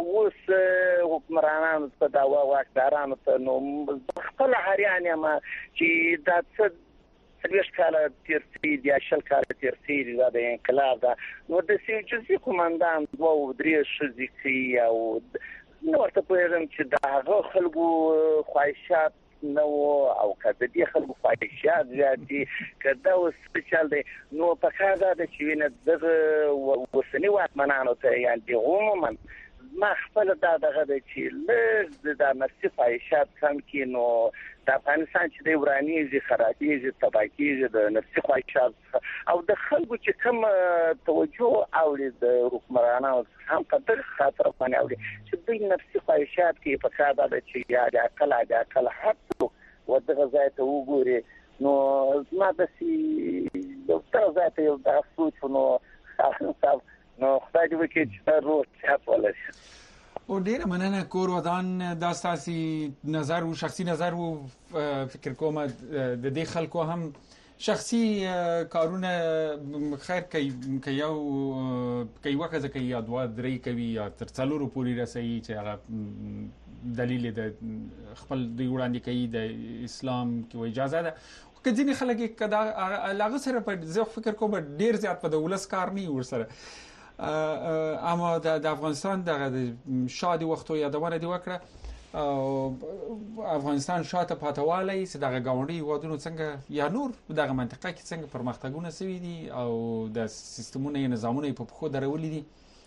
[SPEAKER 9] حکمرانان په دا واکداران ته نو خپل هریانه ما چې دا څه سلیش کاله تیرسی دی شل کاله تیرسی دی د انقلاب دا نو د سیجزي قومندان دوه درې شذي کی او نو ورته پوهیږم چې دا خلکو خواهشات نو او کده دي خلکو خواهشات زیاتي کده او سپیشل دی نو په کار دا چې ویني د وسنی واکمنانو ته یعنی عموما ما خپل دغه د چې د نفسي خواهشات کم کې نو د افغانستان چې د ورانیزي خرابېږي تباکیږي د نفسي خواهشات او د خلکو چې کوم توجه او د حکمرانانو هم په دغه خاطر باندې او چې د نفسي خواهشات کې په کار دا چې یا د عقل حتی ودغه ځای ته وګوري نو ما د سي یو څه ځای ته یو د سوچ نو نو خدای دې وکړي چې روح صحت ولري.
[SPEAKER 2] او ډیره مننه کور ودان دا ستاسو نظر او شخصي نظر او فکر کوم د دې خلکو هم شخصي کارونه خیر کوي یو وخت کوي یا دوه درې کوي یا تر څلورو پورې رسېږي چې هغه دلیل د خپل دی وړاندې کوي د اسلام کې اجازه ده کځینې خلک کدا لاغه سره په زه فکر کوم ډیر زیات په دولس کار نه ورسره اما د افغانستان د شادي وختو یادونه دی وکړه افغانستان شاته پاتوالی چې دغه گاونډي هیوادونو څنګه یا نور دغه منطقه کې څنګه پرمختګونه شوي دي او د سیستمونو نظامونو په خو درولې دي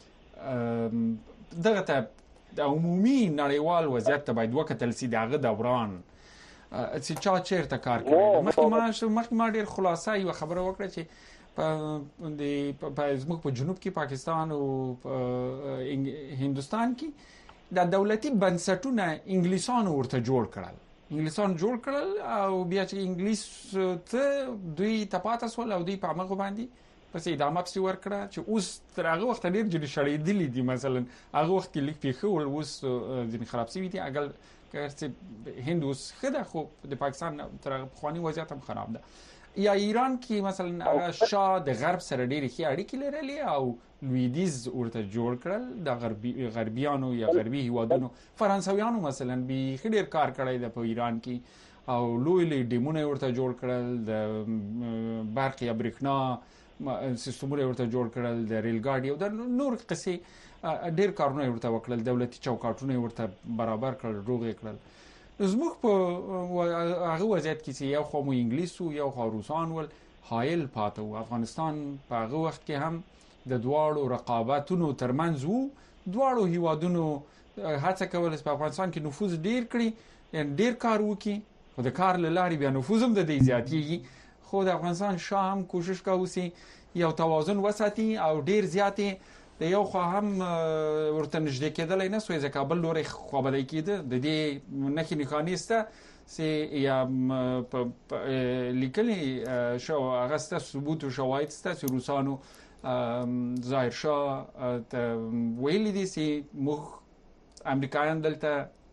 [SPEAKER 2] دغه ته د عمومي نړیوال وضعیت ته باید وکتل سي دغه دوران چې چیرته کار کوي مخکې ما ډیر خلاصه یو خبره وکړه چې په زموږ په جنوب کې پاکستان او هندستان کې د دولتي بنسټونه انګلیسانو ورته جوړ کړل او بیا چې انګلیس ته دوی تپاتس ول او دوی په هغه باندې پسې ادامه پسې ورکړه چې اوس تر هغه وخت ډیر جدي شړېدلې دي مثلا هغه وخت کې لیک پیښه ول اوس ځینې خراب شوي دي اګل چې هندوس خده خو د پاکستان تر خواني وضعیت هم خراب ده یا ایران کې مثلا هغه شاه د غرب سره ډېری ښې اړیکې لرلې او لویدیز ورته جوړ کړل د غربیانو یا غربي هیوادونو فرانسویانو مثلا به ډېر کار کړی د په ایران کې او لوی ډیمونه ورته جوړ کړل د برق یا برېښنا سیستمونه ورته جوړ کړل د ریل ګاډي او د نور قصې ډېر کارونه ورته وکړل دولتي چوکاټونه ورته برابر کړل روغې کړل زموږ په هغه وضعیت کې چې یو خو مو انګلیسو یو خو روسان ول حایل پاتو افغانستان په هغه وخت کې هم د دواړو رقابتونو ترمنځ وو دواړو هیوادونو هڅه کوله په افغانستان کې نفوذ ډیر کړي ډیر کار وکړي خو د کار لاري بیا نفوذ هم د دې زیاتېږي خو د افغانستان شام کوشش کوي یو توازن وساتي او ډیر زیاتې د یو خو هم ورته نږدې کېدلای نه سوې ځکه بل لوري خو بدای کېده د دې نخې نښانېسته سي یا لیکلي شو هغه ست ثبوت او شواهد ست روسانو ظاهر شاه ویلي دي سي مخ امریکایان دلته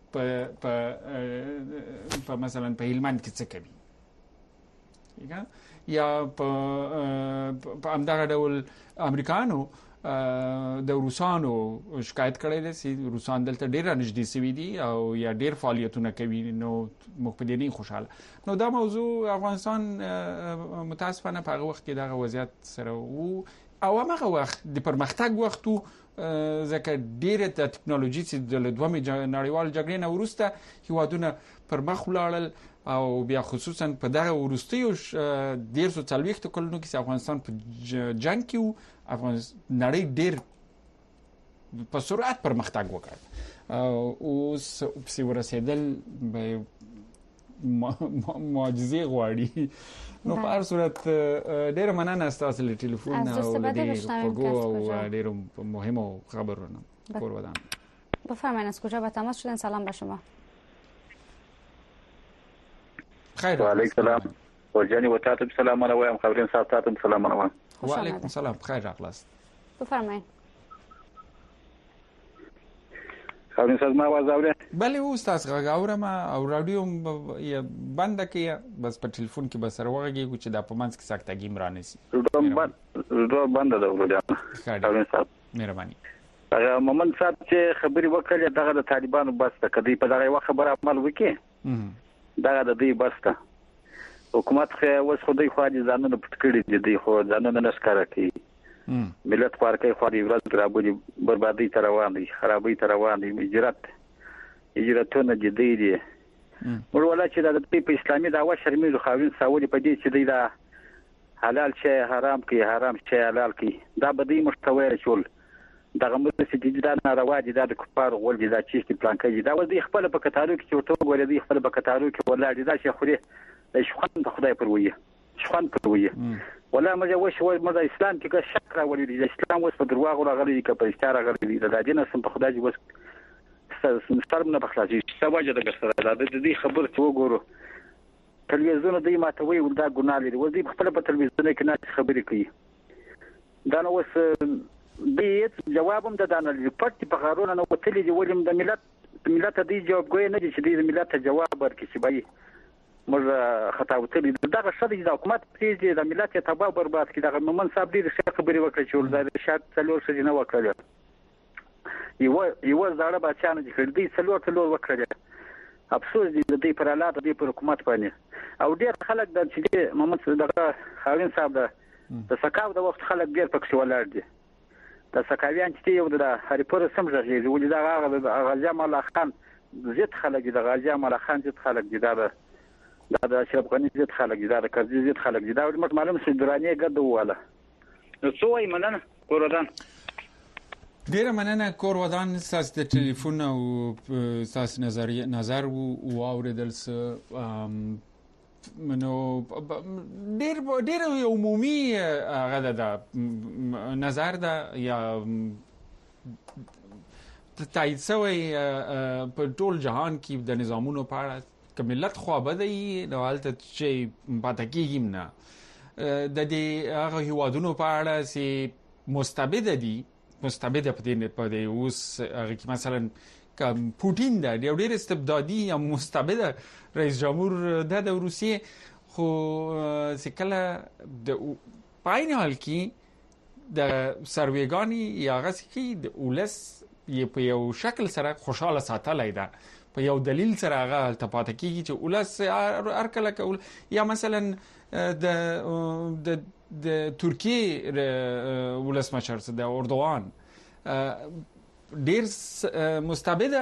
[SPEAKER 2] په مثلا په هلمند کې څه کوي یا په همدغه ډول امریکانو د روسانو شکایت کړی دی چې روسان دلته ډیر نږدې سوي دي او یا ډیر فعالیتونه کوي نو مقتدرین خوشاله نو دا موضوع افغانستان متاسفانه په هغه وخت کې دغه وضعیت سره وو او هغه وخت د پرمختګ وختو ځکه ډیره د ټکنالوژي چې د دومره نړیوال جګړې نه وروسته هیوادونه پر مخ ولاړل او بیا خصوصا په دغه وروستیو 140 کلونو کې افغانستان په جنگ کې نړۍ ډیر په سرعت پرمختګ وکړ او اوس ورسېدل به معجزې غواړي نو په هر صورت ډیر مننه ستاسو له ټلیفون او له پروګو او ډیر مهمو خبرونو کور ودان
[SPEAKER 1] بفرمایید از کجا به تماس شدن سلام به شما
[SPEAKER 2] خیر
[SPEAKER 10] و علیکم السلام ورجاني وتاتم سلام علیکم خبرین صاحب تاتم سلام علیکم
[SPEAKER 2] و علیکم السلام خیر راغلاست
[SPEAKER 1] بفرمایید
[SPEAKER 10] خبرین صاحب ما आवाज اورئ
[SPEAKER 2] بله استاد غاورم او رادیو بند کې بس په ټلیفون کې بس راوغږی چې د پمنس کې سختګی مرانسي
[SPEAKER 10] روډ بند ده ورجان خبرین صاحب
[SPEAKER 2] مهرباني
[SPEAKER 10] مومن صاحب چې خبري وکړه دغه د طالبانو بس ته کدی په دغه خبره عمل وکړي دغه د دې بس ته حکومت خو اوس خو دوی خو ځانونه پټ کړی دي خو ځانونه نشکاره کوي ملت خارکې خو دی ورځ درابودي بربادي تر روان دي خرابې تر روان دي هجرتونه جدي دي ورول چې د په اسلامي دعوه شرمېږي خاوین سعودي په دې چې دی دا حلال شي حرام کوي حرام شي حلال کوي دا بدی مستوي شول دغه مده چې د ناروا دي د کفار ول دي دا چې پلان کوي دا ول دي خپل په کتارو کې ورته ګورې دي خپل په کتارو کې ولاړ دي دا چې خوري شخوان د خدای پر ویه شخوان پر ویه ولا مزه وشو مزه اسلام کې شک راولي دي اسلام اوس په درواغ راغلي کې په اشاره راغلي د دین سم په خدای وس سترم نه بخلاصي سواجه د ګسره د دې خبر څو ګورو تلویزیون دوی ماتوي ولدا ګناه لري ولدي خپل په تلویزیون کې نه خبرې کوي دا نو وس بیت جوابم د دانل پټ په قانون نه وتلې دی ولیم د ملت دې جواب کوي نه چې د ملت جواب ورکړي چې بای موږ خطا وتلې دغه شته د حکومت چې د ملت تباہ برباد کړي دغه مومن صاحب دې خبرې وکړي چې ولدا شاد څلور شې نه وکړي یو زړه بچانه چې کړي څلور وکړي افسوس دی د دې پر حالات د پر حکومت باندې او ډیر خلک د چې محمد دغه خاوین صاحب د سکاو د وخت خلک ډیر پکې ولاړ دي د سکاویان چې یو د هریپور سمجه ولې دا غازی امان الله خان زیات خلک د غازی امان الله خان زیات خلک دي دا د اشرف غنی زیات خلک دي دا د کرزي زیات خلک دي دا معلومه چې درانه ګډ واله نو څو یې مننه کورودان
[SPEAKER 2] ډیره مننه کورودان تاسو د ټلیفون او تاسو نظر او اوریدل نو ډیر عمومي هغه د نظر دا یا تایید شوی په ټول جهان کې د نظامونو په اړه کملت خو بدی نو حالت چې پاتې کېږم نه د دې هغه هیوادونو په اړه چې مستبد په دې اوس هغه کې مثلا کوم پوتین دا ډېر استبدادي یا مستبد رئیس جمهور د روسیې خو سکله د پاین حال کې د سرویګانی یا غس کې د اولس یې په یو شکل سره خوشاله ساتلای دا په یو دلیل سره هغه التپات کیږي چې اولس هر کله کول یا مثلا د ترکیه ولسمشر د اردوغان ډیر مستبد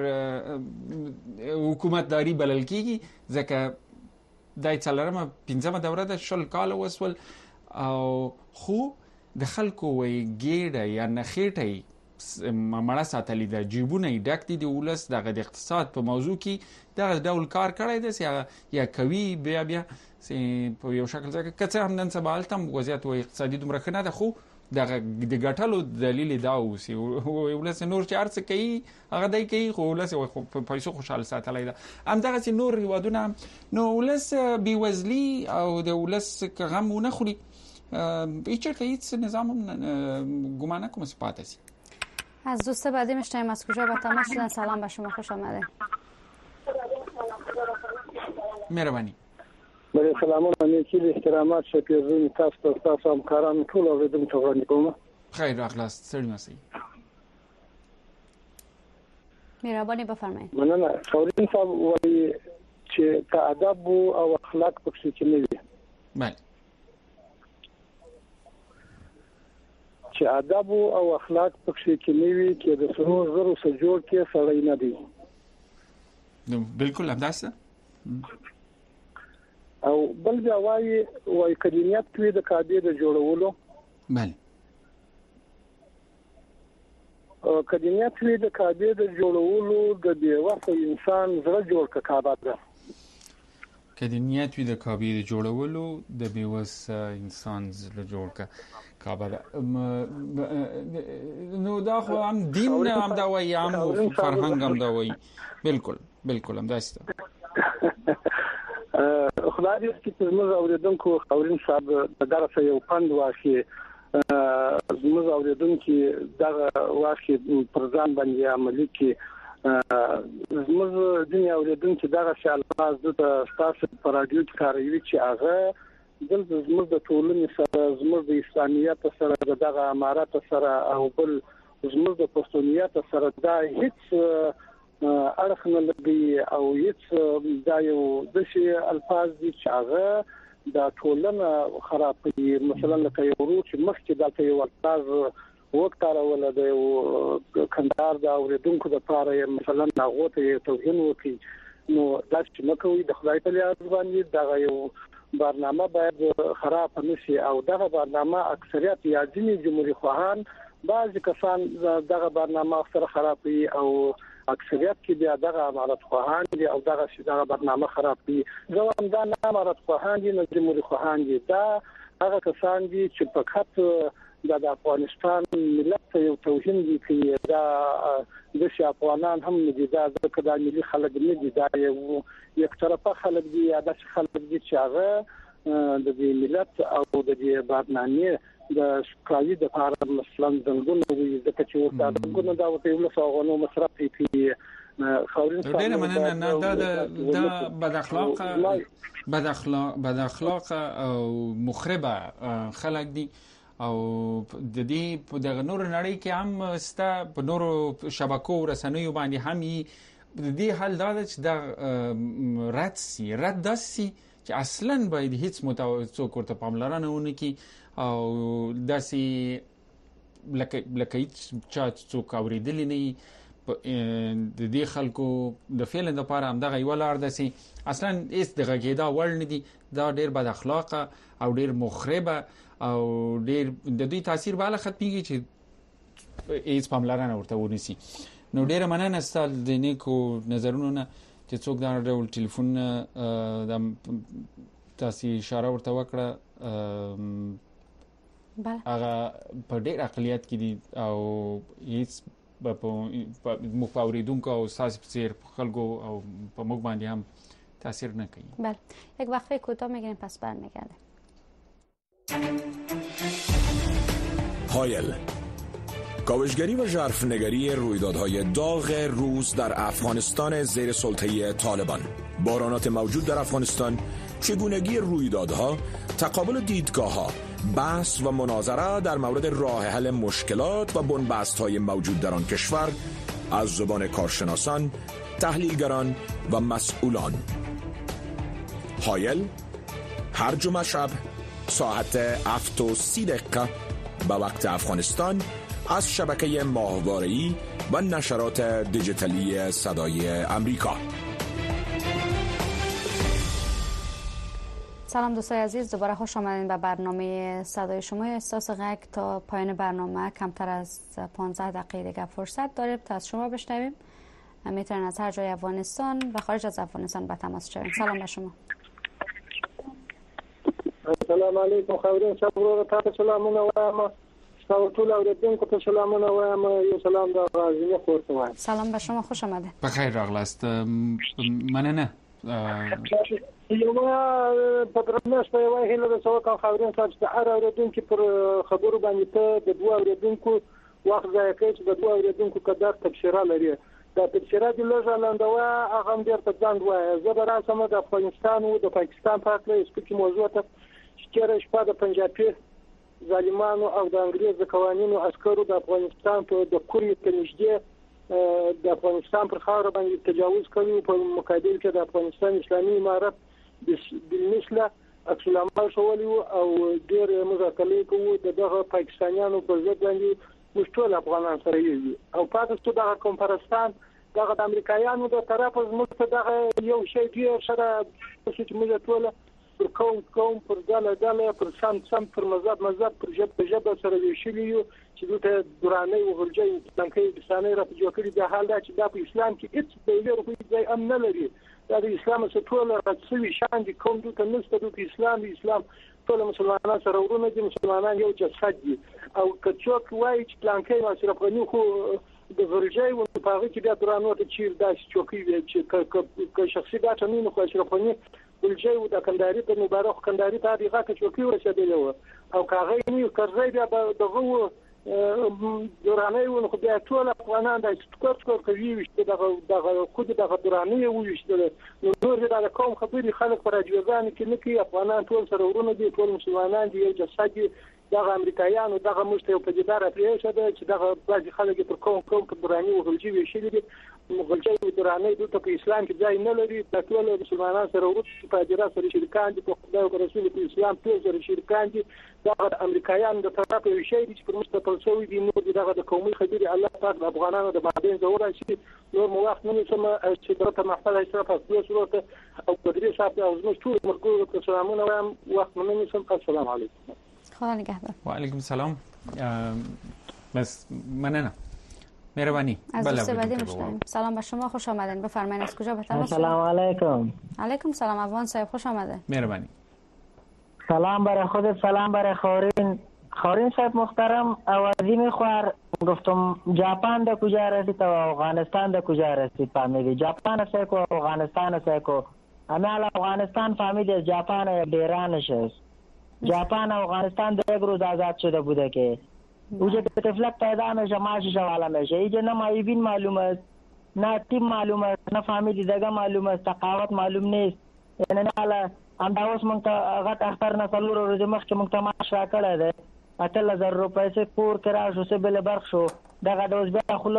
[SPEAKER 2] حکومتداري بلل کیږي ځکه د څلورمه پنځمه دوره د شل کال وسول او خو د خلکو وی ګیډه یا نخېټي مړه ساتلې د جیبونه ډک دي د ولس د اقتصاد په موضوع کې د ډول کار کړی دی یا کوي بیا په یو شکل ځکه کڅه هم نن سبا التم وضعیت او اقتصادي دومره ښه نه ده خو د ګټلو دلیل دا اوسي ولس نور چې ارڅ کوي هغه دای کوي خو ولس په پیسو خوشاله ساتلای دا هم دغه چې نور ریوادونه نو ولس بیوزلی او د ولس غمونه خوري هیچ نظام گمانه کوم سپات است
[SPEAKER 1] از دوست بعدی میشنیم از کجا با تماس شدن سلام به شما خوش آمده
[SPEAKER 2] مهربانی
[SPEAKER 3] بله سلامونه نیکی احترامات شکرزون تاسو تاسو همکاران ټول اوریدونکو ته وړاندې کوم
[SPEAKER 2] خیر اخلاص سړی مسئ
[SPEAKER 1] مهربانی بفرمایید
[SPEAKER 3] مننه خورین صاحب وایي چې که ادب او اخلاق پکې کې نه وي
[SPEAKER 2] بله
[SPEAKER 3] چې ادب او اخلاق پکې کې نه وي چې د سرو زرو سره جوړ کې سړی نه دی
[SPEAKER 2] نو بالکل همداسه
[SPEAKER 3] او بل بیا وایي کدینیت وی د کابې د جوړولو
[SPEAKER 2] بله
[SPEAKER 3] کدینیت وی د کابې د جوړولو د بیوسه انسان زړه جوړ ک کعبه ده
[SPEAKER 2] کدینیت وی د کابې د جوړولو د بیوسه انسان زړه جوړ ک کعبه ده نو دا خو هم دین هم دا وایي هم فرهنګ هم دا وایي بالکل هم داسته
[SPEAKER 3] خدای دې چې موږ اوریدونکو خورین صاحب دغه یو پند واخی موږ اوریدونکو دغه واخی پر ځان باندې عملي کې موږ دنیا اوریدونکو دغه شالماز د تاسو پر راډیو کې کاروي چې هغه دلته زموږ د ټولنې سره زموږ د اسلامیت سره دغه امارات سره او بل زموږ د پښتونیت سره دا هیڅ اړخ نه لګي او هیڅ دا یو د شي الفاظ دي چې هغه د ټولنه خرابوي مثلا لکه یو چې مخکې دلته یو الفاظ وکړول د یو کندهار د اوریدونکو د پاره مثلا هغه ته توهین وکړي نو دا چې مکوې د خدای په لیاز باندې دا یو برنامه باید خراب نشي او دغه برنامه اکثریت یا ځینې جمهوریت خواهان بعض کسان دغه برنامه سره خرابوي او اکثریت کې بیا دغه امارت خواهان دي او دغه برنامه خراب دي ځوان دا نه امارت خواهان دي نه جمهوریت خواهان دي دا هغه کسان دي چې په خط د افغانستان ملت یو توهین دي چې دا د افغانان هم دي دا د ملي خلک نه دي دا یو یک طرفه خلک دي یا د خلک دي چې هغه د ملت او د برنامه د سکایي د لپاره مثلا څنګه وي د کچو د څنګه دا وته یو څه غونو مصرف په خورین
[SPEAKER 2] ډېر مننه نه دا بد اخلاق او مخربه خلک دي او د دې په دغه نور نړۍ کې هم ستا په نورو شبکو رسنیو باندې هم د دې حل دا چې دا رد داسي چې اصلا باید هیڅ څوک ورته پاملرنه ونه کړي او داسي لکه هیڅ چا څوک اورېدلی نه وي د دې خلکو د فعل لپاره همدغه یوه لار ده چې اصلا هیڅ د غږېدا وړ نه دي. دا ډېر بد اخلاقه او ډېر مخربه او ډېر د دوی تاثیر به هله ختمېږي چې هیڅ پاملرنه ورته ونیسي. نو ډېره مننه ستاسو د نیکو نظرونو نه چې څوک دا ډول ټلیفون تاسو اشاره ورته وکړه. هغه په ډېر اقلیت کې دي او هیڅ موږ په اوریدونکو او ساس بسیر خلکو او په موږ باندې هم تاثیر نکنی.
[SPEAKER 1] بله یک وقفه کوتاه میگیریم پس برمیگردیم.
[SPEAKER 11] هایل، کاوشگری و ژرفنگری رویدادهای داغ روز در افغانستان زیر سلطه طالبان. بحرانات موجود در افغانستان، چگونگی رویدادها، تقابل دیدگاه‌ها، بحث و مناظره در مورد راه حل مشکلات و بنبست‌های موجود در آن کشور از زبان کارشناسان، تحلیلگران و مسئولان. هایل، هر جمعه شب ساعت 7:30 به وقت افغانستان از شبکه ماهواره‌ای و نشرات دیجیتالی صدای امریکا.
[SPEAKER 1] سلام دوستای عزیز، دوباره خوش آمدین به برنامه صدای شما. احساس غږ تا پایان برنامه کمتر از 15 دقیقه دیگه فرصت داریم تا از شما بشنویم. میتونن از هر جای افغانستان و خارج از افغانستان به تماس شوین. سلام به شما.
[SPEAKER 3] السلام علیکم خبرین صبر تا سلامونه وایم. ټول اوریدونکو ته سلامونه وایم. یو سلام د غازی خورته وایم.
[SPEAKER 1] سلام به شما، خوش آمده.
[SPEAKER 2] بخیر راغلاست. مننه.
[SPEAKER 3] یو په درنښت په یوه هیله د څوک خبرین صاحب چې هر اوریدونکو پر خبرو باندې ته د دوه اوریدونکو وخت ځای کوي چې د دوه اوریدونکو قدر تبصره لري. دا تبصره د لږه لاندوه هغه ډیر په ځان وایي. زه به راسم د افغانستان او د پاکستان په اړه سپیکي موضوع ته چې شپه د پنجابي ظالمانو او د انګریز قوانینو عسکرو د افغانستان په د کوري ته نږدې د افغانستان پر خاور باندې تجاوز کوي. په مقابل کې د افغانستان اسلامي امارت بالمثله عکس العمل شولي او ډېر مذاکرې کوي دغه پاکستانیانو په ضد باندې مشتول افغانان سره یي او پاتې څه دغه کمپارستان دغه د امریکایانو د طرف زموږ دغه یو شی ډېر سره چې موږ ټول پر قوم پر ډله پر سم پر مذهب پر ژبه سره ویشلي یو چې دوی درانه او غلجي څنګه انساني را جوړ کړی د حال دا چې د اسلام کې هیڅ پیلر خو ځای ام نه لري. دا د اسلام سره ټول راځي شان دي کوم د نسته د اسلام ټول مسلمانان سره ورونه دي. مسلمانان یو جسد دي او کڅوک وایي چې پلانکې ما سره په نو خو د غلجي او په هغه کې د درانو ته چیر داس چوکي چې شخصي ګټه نه خو سره په ولجي او د کندهاري ته مبارک کندهاري ته دغه چوکي ورسېدل او کاغې نه کرځي دغه درانه و خو بیا ټول افغانان د سپورت کوي دغه خود دغه درانه وښتل. نو نور د کوم خبري خلک پر اجازه کې نه کوي. افغانان ټول سره ورونه دي، ټول مسلمانان دي، یو جسد دي. دغه امریکایانو دغه مشته په جدار پریښه ده چې دغه بعضي خلک پر کوم په درانه او غلجي ویشل دي. غلجي درانه د په اسلام کې ځای نه لري. د ټول مسلمانان سره ورته په اجازه سره شریکان دي، په خدای او رسول په اسلام ټول سره شریکان دي. دغه امریکایان د طرف یو شی چې پر مستقل شوی دي. نور دغه د قومي خبري الله پاک د افغانانو د بعدين زور شي. نور مو وخت نه سم چې دغه محفل اشرف په صورت او قدرت صاحب او زموږ ټول مرګو ته سلامونه وایم. وخت نه سم. السلام علیکم.
[SPEAKER 1] خدا نگهدار.
[SPEAKER 2] و علیکم سلام. بس مننه. مهربانی.
[SPEAKER 1] سلام به شما، خوش آمدین. بفرمایید از کجا به تماس؟
[SPEAKER 12] سلام علیکم.
[SPEAKER 1] علیکم سلام افغان صاحب، خوش آمده.
[SPEAKER 2] مهربانی.
[SPEAKER 12] سلام برای خودت، سلام برای خورین صاحب محترم. اوازی میخوار گفتم ژاپن در کجا رسید و افغانستان در کجا رسید فهمیدی؟ ژاپن سیکو افغانستان سیکو. اما افغانستان فهمیدی ژاپن دیرانش است. ژاپن و افغانستان در یک روز آزاد شده بوده که اوجه تفلک پیدا میشه، ماشی شوالا میشه. ایجا نه مایبین معلوم است، نه تیم معلوم است، نه فهمیدی دگه معلوم است، ثقافت معلوم نیست. یعنی نه حالا همدا اوس مونږ ته غټ اختر نه څلور ورځې مخکې مونږ ته معاش راکړی دی 8000 روپۍ چې کور کرا شو څه بل برخ شو دغه د اوس بیا خوله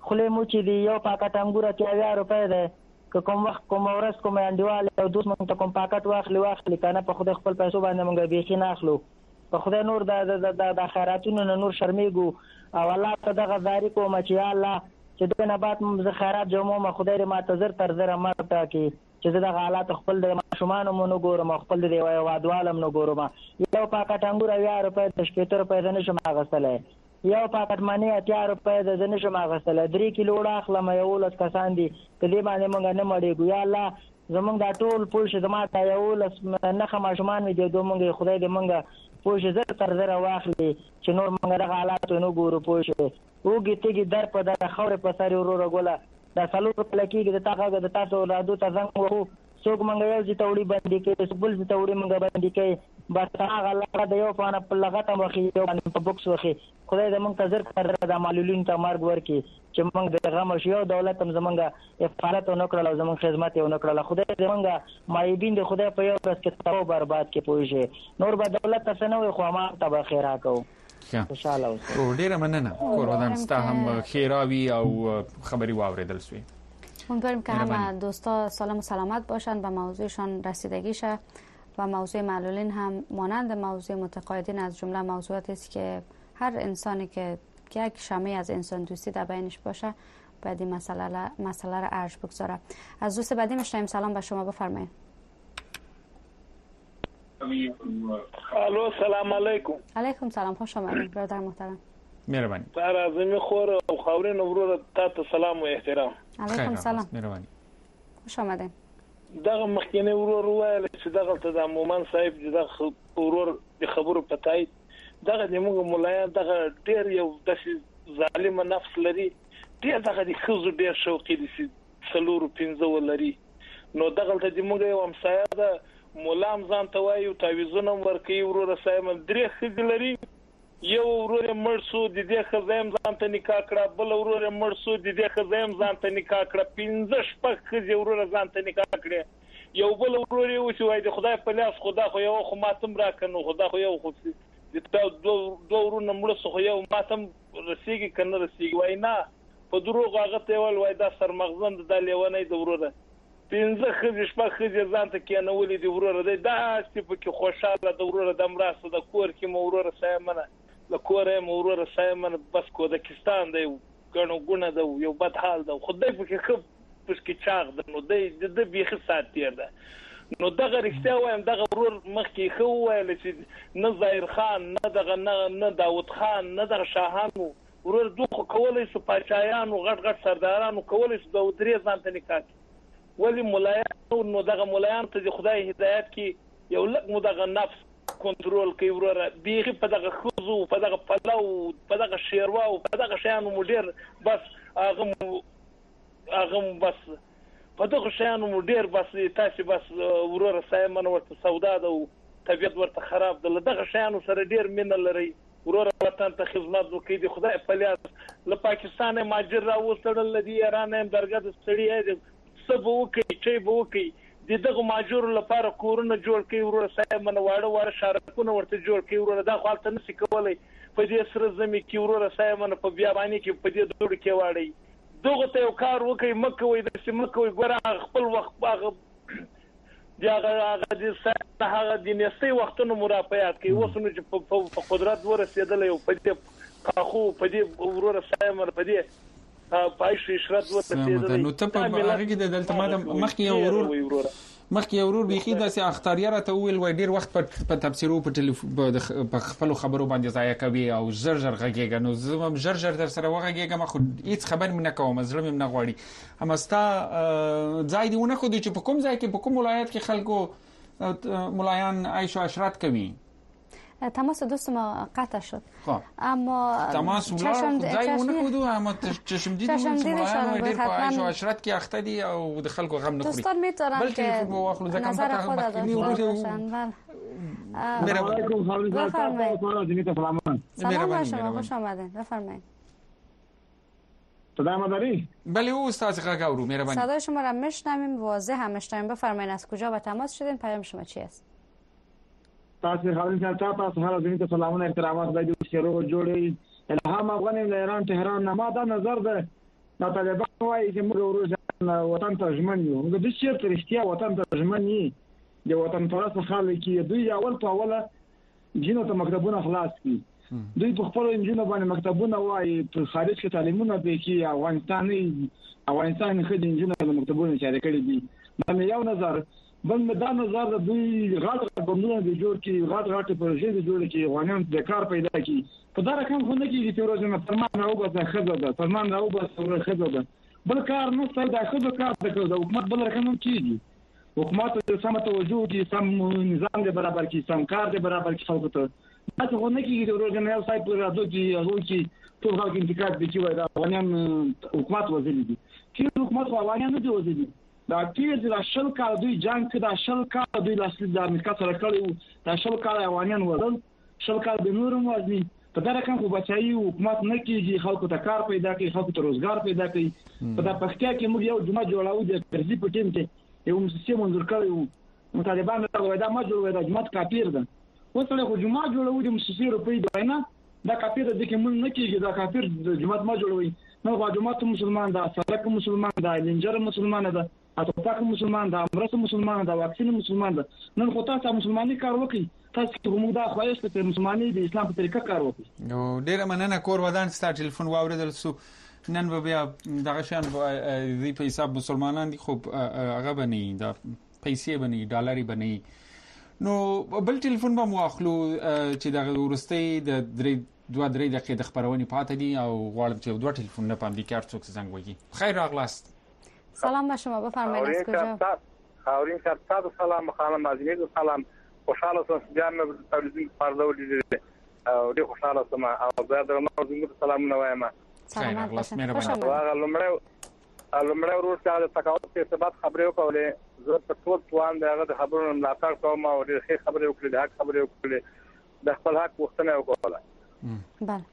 [SPEAKER 12] خولې مو چې دی یو پاکټ انګور 80 روپۍ دی که کوم وخت کوم ورځ کوم انډیوال او دوست مونږ ته کوم پاکټ واخلي کنه په خدای خپل پیسو باندې مونږ بیخي نه اخلو په خدای نور د خیراتونو نه نور شرمېږو او الله ته دغه زاري کوم چې یا الله چې دغه نه بعد مونږ خیرات جومو خدای دې ماته زر تر زر مرګ ټاکي چې زه دغه حالات خپل د ماشومانو مو نه ګورم خپل د وادوالم نه ګورم یو پاکټ انګور 80 روپۍ د 70 روپۍ د نشم اغستلی یو پاکټ مانی 80 روپۍ د نشم اغستلی 3 کیلو وړه اخلم یو لس کسان دي که دې باندې مونږ نه مړېږو یا الله زمونږ دا ټول پول چې زما ته یو لس نښه ماشومان مې دی مونږ خدای دې مونږ پول چې زر تر زره واخلي چې نور مونږ دغه حالاتو نه ګورو پوه شوې وږي تږي در په دغه خاورې په سر وروره ګوله دا 4 روپۍ کېږي د تا غږ د تاسو رادو ته زنګ وهو څوک مونږ یو ځای ته وړي بندي کوي څوک بل ځای ته وړي مونږ بندي کوي بس هغه لغه د یو پانه په لغته وخي یو باندې په بوکس وخي خدای دې مونږ ته زر کړه د معلولین ته مرګ ورکړي چې مونږ د غم شو دولت هم زمونږ افارت نه کړل او زمونږ خدمت یې نه کړل خدای دې مونږ مایبین دې خدای په یو ورځ کې تباہ برباد کې پوي شي نور به دولت ته نه وي خو ما ته به خیره کوو انشاءالله
[SPEAKER 2] او ډیره مننه قربان ستا هم خیراوی او خبری واوریدل سوی
[SPEAKER 1] امیدواریم که همه دوستا سالم و سلامت باشند و موضوعشان رسیدگی شه و موضوع معلولین هم مانند موضوع متقاعدین از جمله موضوعاتی است که هر انسانی که یک شمه از انسان دوستی در بینش باشه باید این مسئله را ارج بگذاره. از دوست بعدی میشنویم. سلام به شما، بفرمایید.
[SPEAKER 13] الو سلام علیکم.
[SPEAKER 1] علیکم سلام، خوش آمدید برادر محترم.
[SPEAKER 2] مهربانی.
[SPEAKER 13] بر اعظمی خور او خاورین ورور ته سلام و احترام.
[SPEAKER 1] علیکم سلام.
[SPEAKER 2] مهربانی.
[SPEAKER 1] خوش آمدید.
[SPEAKER 13] دغه مخکینه ورور وایل چې دغه ته د مومن صاحب دغه ورور د خبرو پتاي دغه د موږ مولایان دغه ډیر یو د ظالم نفس لري، ډیر دغه د خزو ډیر شوقي دي سلور پنځه ولري. نو دغه ته د موږ یو امسایه ده مولام ځان ته وایو تعویذونه ورکي ورور صاحب درې خزي لري، یو ورور مرسو د دې خزایم ځان ته نکاح کړه، بل ورور مرسو د دې خزایم ځان ته نکاح کړه، 15 شپږ خزي ورور ځان ته نکاح کړه. یو بل ورور یو چې وای د خدای په لاس خدا خو یو خو ماتم راکنو خدا خو یو خو د دوه ورونه مړ خو یو ماتم رسیږي کنه رسیږي وای نه په دروغ هغه ته وای دا سرمغزن د لیونې د وروره 15 خزي شپږ خزي ځان ته کېنولې د وروره دا چې په کې خوشاله د وروره د مراسته د کور کې موروره سایمنه د کورې موروره سایمنه بس کو د کستان دی ګڼو ګونه د یو بد حال د خدای په کې خپ پس کې چاغ د نو د بیخي سات تیر ده. نو دغه رښتیا وایم دغه ورور مخکې خو ویل چې نه ظاهر خان نه دغه نه داوود خان نه دغه شاهانو ورور دوه کولای سو پاچایانو غټ غټ سردارانو کولای سو د درې ځان ته نکاح ولی مولایان نو دغه مولایان ته د خدای هدایت کې یو لږ مو دغه نفس کنټرول کوي ورور بیخي په دغه خزو په دغه پلو په دغه شیروا او په دغه شیانو مډیر بس هغه بس په دغه شیانو مډیر بس تاسو بس ورور سایمن ورته سودا ده طبيعت ورته خراب ده دغه شیانو سره ډیر مين لري ورور وطن ته خدمت وکړي د خدای په لاس له پاکستان ماجر راوستل لدی ایران هم درګه د سړی دی سبو کوي چې بو کوي دغه ماجر لپاره کورونه جوړ کوي ورور سایمن واړه شارکونه ورته جوړ کوي ورور دا خپل ته نسی کولای په دې سره زمي کې ورور سایمن په بیابانی کې په دې دوړ کې واړی دغه ته یو کار وکړي مکه وي د سیمکه وي ګوره خپل وخت هغه د هغه د نسي وختونو مرافعات کوي اوس نو چې په قدرت ورسېدل یو په دې خو په دې ورور سایمن په دې پایش اشرت ورسېدل
[SPEAKER 2] نو ته په هغه کې د دلته ما مخکې یو ورور بيخي داسې اختیار راته ویل وای ډیر وخت په تفسیرو په خپل خبرو باندې ځای کوي او زر غږیږي نو زم زر در سره وغږیږم خو هیڅ خبر مې نه کوم زړه مې نه غواړي اما ستا ځای دیونه خو چې په کوم ځای کې په کوم ولایت کې خلکو مولایان عیش و عشرت کوي.
[SPEAKER 1] تماس دوست ما قطع شد اما
[SPEAKER 2] تماس ځایونه خودو اما چشم دیدی مولایان ډیر په عیش و عشرت کې اخته دي او د خلکو غم نه خوري.
[SPEAKER 1] دوستان میتونن که نظر خود داشتن. سلام بر شما، خوش آمدید، بفرمایید.
[SPEAKER 6] صدا ما داری؟
[SPEAKER 2] بله او استاد غاگاورو مهربانی.
[SPEAKER 1] صدای شما را میشنویم، واضح هم میشنویم. بفرمایید از کجا به تماس شدین، پیام شما چی است؟
[SPEAKER 6] تاسو خبرین تاسو هر ځین ته سلامونه احترامات باید شروع جوړي الهام افغان ایران تهران نه ما دا نظر ده طالبان وایي چې موږ ورو وطن ته ژمن یو. موږ د چیرته رښتیا وطن ته ژمن یو د وطن پرست خلک دوی اول په اوله جنو ته مکتبونه خلاص کړي. دوی په خپل انجینو باندې مکتبونه وایي په خارج کې تعلیمونه به کې افغانستان خدي انجینو له مکتبونو چاري کړي دي. دا یو نظر. بل دا نظر د دوی غاټ بندونه د جوړ کې غاټ پروژې د جوړ کې افغانان د کار پیدا کړي. په دا رقم خو نه کېږي چې ورځنه فرمان راوباسه خزه ده فرمان راوباسه خزه ده بل کار نه ستای د خزه کار د حکومت بل رقم کېږي. حکومت ته سم توجه دي سم نظام د برابر کې سم کار د برابر کې خلکو ته دا څه نه کېږي. ورځنه یو سایت پر راځي چې هغه چې ټول خلک انتقاد دي چې وایي دا افغانان حکومت وزلي دي چې حکومت افغانان نه دي وزلي. دا چې د شل کال دوی جنگ کې دا شل کال دوی د امریکا سره کړو دا شل کال افغانان وزل شل کال د نورم وزني په دا رقم خو بچایي حکومت نه کېږي خلکو ته کار پیدا کوي خلکو ته روزګار پیدا کوي. په دا پښتیا کې موږ یو جمعه جوړاو د ترځي په ټیم کې یو مسیسټم منظور کړو طالبان دا وایي دا ما جوړوي دا جمعه کاپیر ده وسله خو جمعه جوړاو د مسیسي روپۍ دی نه دا کاپیر د کې مونږ نه کېږي دا کاپیر د جمعه ما جوړوي نو غوا جمعه مسلمان دا سرک مسلمان دا لنجر مسلمان ده اټوپاک مسلمان دا امرس مسلمان دا واکسین مسلمان ده نن خو تاسو مسلمانۍ کار وکړي تاسو موږ دا خوښ ته مسلمانۍ د اسلام په طریقه کار وکړي.
[SPEAKER 2] نو ډیره مننه کور ودان ستاسو ټلیفون واوریدل سو نن به بیا دغه شان دی په حساب مسلمانان دي خو هغه بني دا پیسې بني ډالري بني. نو بل ټلیفون به مواخلو چې دغه ورستي د 2-3 دقیقې د خبرونې پاتې دي او غواړم چې دوه ټلیفون نه پام دي کار څوک زنګ وږي. خیر راغلاست.
[SPEAKER 1] سلام به شما بفرمایید از کجا؟
[SPEAKER 14] خاورین صاحب سلام خانم عزیز سلام خوشحال هستم جان تلویزیون پرده ولید او ډیر خوشحال هستم او زه د نوو سلامونه وایم.
[SPEAKER 1] سلامات باشئ.
[SPEAKER 14] واغه لمړی ورور چې د تقاعد په ثبات خبرې وکولې زه په ټول توان دغه د خبرونو ملاتړ کوم او ډېر ښه خبرې وکړې د حق خبرې وکړې د خپل حق وختنه وکړه.
[SPEAKER 1] بله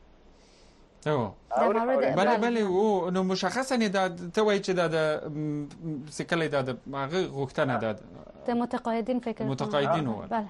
[SPEAKER 2] بله او نو مشخصا دا ته وایي چې دا د سکلې دا د هغه غوښتنه ده
[SPEAKER 1] د متقاعدین فکر
[SPEAKER 2] متقاعدین و
[SPEAKER 1] بله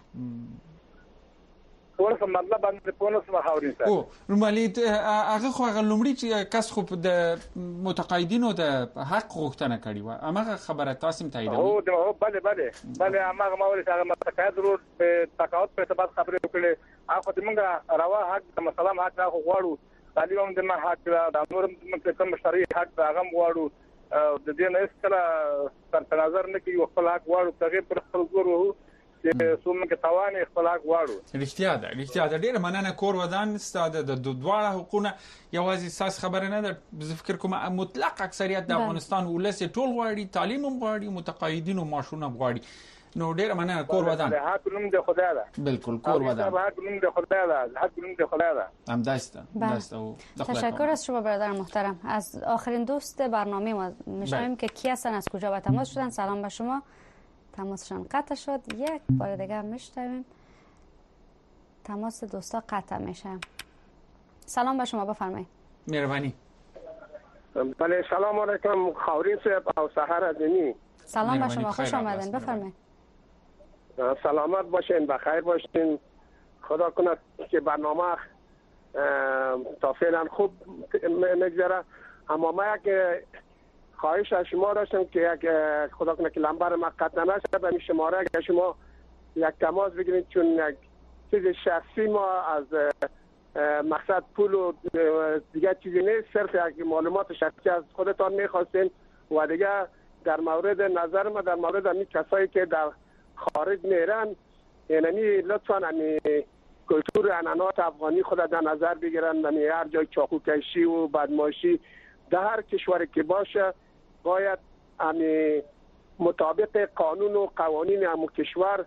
[SPEAKER 14] ورته مطلب باندې په نو سم خاورین سره
[SPEAKER 2] او نورمالي هغه خو هغه لومړی چې کس خو د متقاعدینو د حق غوښتنه کړې و هغه خبره تاسو ته تایید
[SPEAKER 14] او بله هغه ماوري هغه متقاعد ورور په تقاعد په ثبات خبرې وکړي هغه د موږ روا حق مثلا حق هغه غواړو تعلیم د ما حق د نورم د کوم مشتري حق هغه غواړو د دې نه ستل تر نظر نه کې خپل حق غواړو تغیر پر خپل زور وو چې څومره کې توان خپل حق غواړو.
[SPEAKER 2] رښتیا ده ډیره مننه کور ودان ستاده د دواړه حقوقونه یوازې ساس خبره نه ده. زه فکر کوم مطلق اکثریت د افغانستان ولس ټول غواړي تعلیم هم غواړي متقاعدین او معاشونه غواړي. نو ډیره مننه کور ودان.
[SPEAKER 14] حق نوم د خدای ده.
[SPEAKER 2] بالکل کور ودان.
[SPEAKER 14] حق نوم د خدای ده. حق نوم د خدای ده.
[SPEAKER 2] هم دسته.
[SPEAKER 1] تشکر از شما برادر محترم. از آخرین دوست برنامه ما میشنویم که کی هستن از کجا به تماس شدن. سلام به شما. تماسشان قطع شد. یک بار دیگه میشنویم تماس دوستا قطع میشه. سلام به شما بفرمایید.
[SPEAKER 2] مهربانی.
[SPEAKER 14] بله سلام علیکم خاورین صاحب او سحر ازمی.
[SPEAKER 1] سلام به شما خوش آمدین بفرمایید.
[SPEAKER 14] سلامت باشین بخیر باشین خدا کنه که برنامه تا فعلا خوب میگذره. اما ما یک خواهش از شما داشتم که یک خدا کنه که لمبر ما قطع نشه به این شماره که شما یک تماس بگیرید چون یک چیز شخصی ما از مقصد پول و دیگه چیزی نیست صرف یک معلومات شخصی از خودتان میخواستیم و دیگه در مورد نظر ما در مورد همین کسایی که در خارج میرن یعنی لطفاً همین کلتور عنعنات افغانی خود در نظر بگیرن. یعنی هر جای چاقوکشی و بدمعاشی در هر کشوری که باشه باید همین مطابق قانون و قوانین همون کشور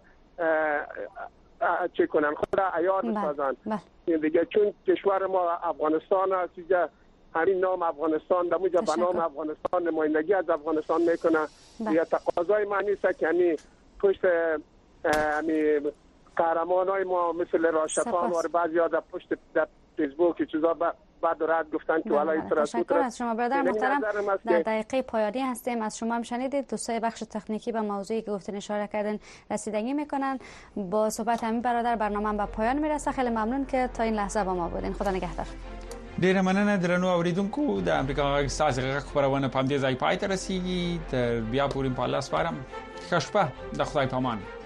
[SPEAKER 14] چه کنن خود را عیار بسازن دیگه چون کشور ما افغانستان است دیگه همین نام افغانستان در موجب به نام افغانستان نمایندگی از افغانستان میکنه. یا تقاضای معنی است که یعنی پشت همین قهرمانای ما مثل راشفان و بعضی ها در پشت در فیسبوک چیزا بعد رد گفتن که والا این
[SPEAKER 1] تشکر از شما برادر محترم. در دقیقه پایانی هستیم. از شما هم شنیدید دوستای بخش تکنیکی به موضوعی که گفتن اشاره کردن رسیدگی میکنن. با صحبت همین برادر برنامه به پایان میرسه. خیلی ممنون که تا این لحظه با ما بودین. خدا نگهدار.
[SPEAKER 2] ډیره مننه درنو اوریدونکو د امریکا غږ سازغه خبرونه په دې ځای پای ته رسیدي تر بیا پورې په الله سپارم ښه شپه د خدای پامان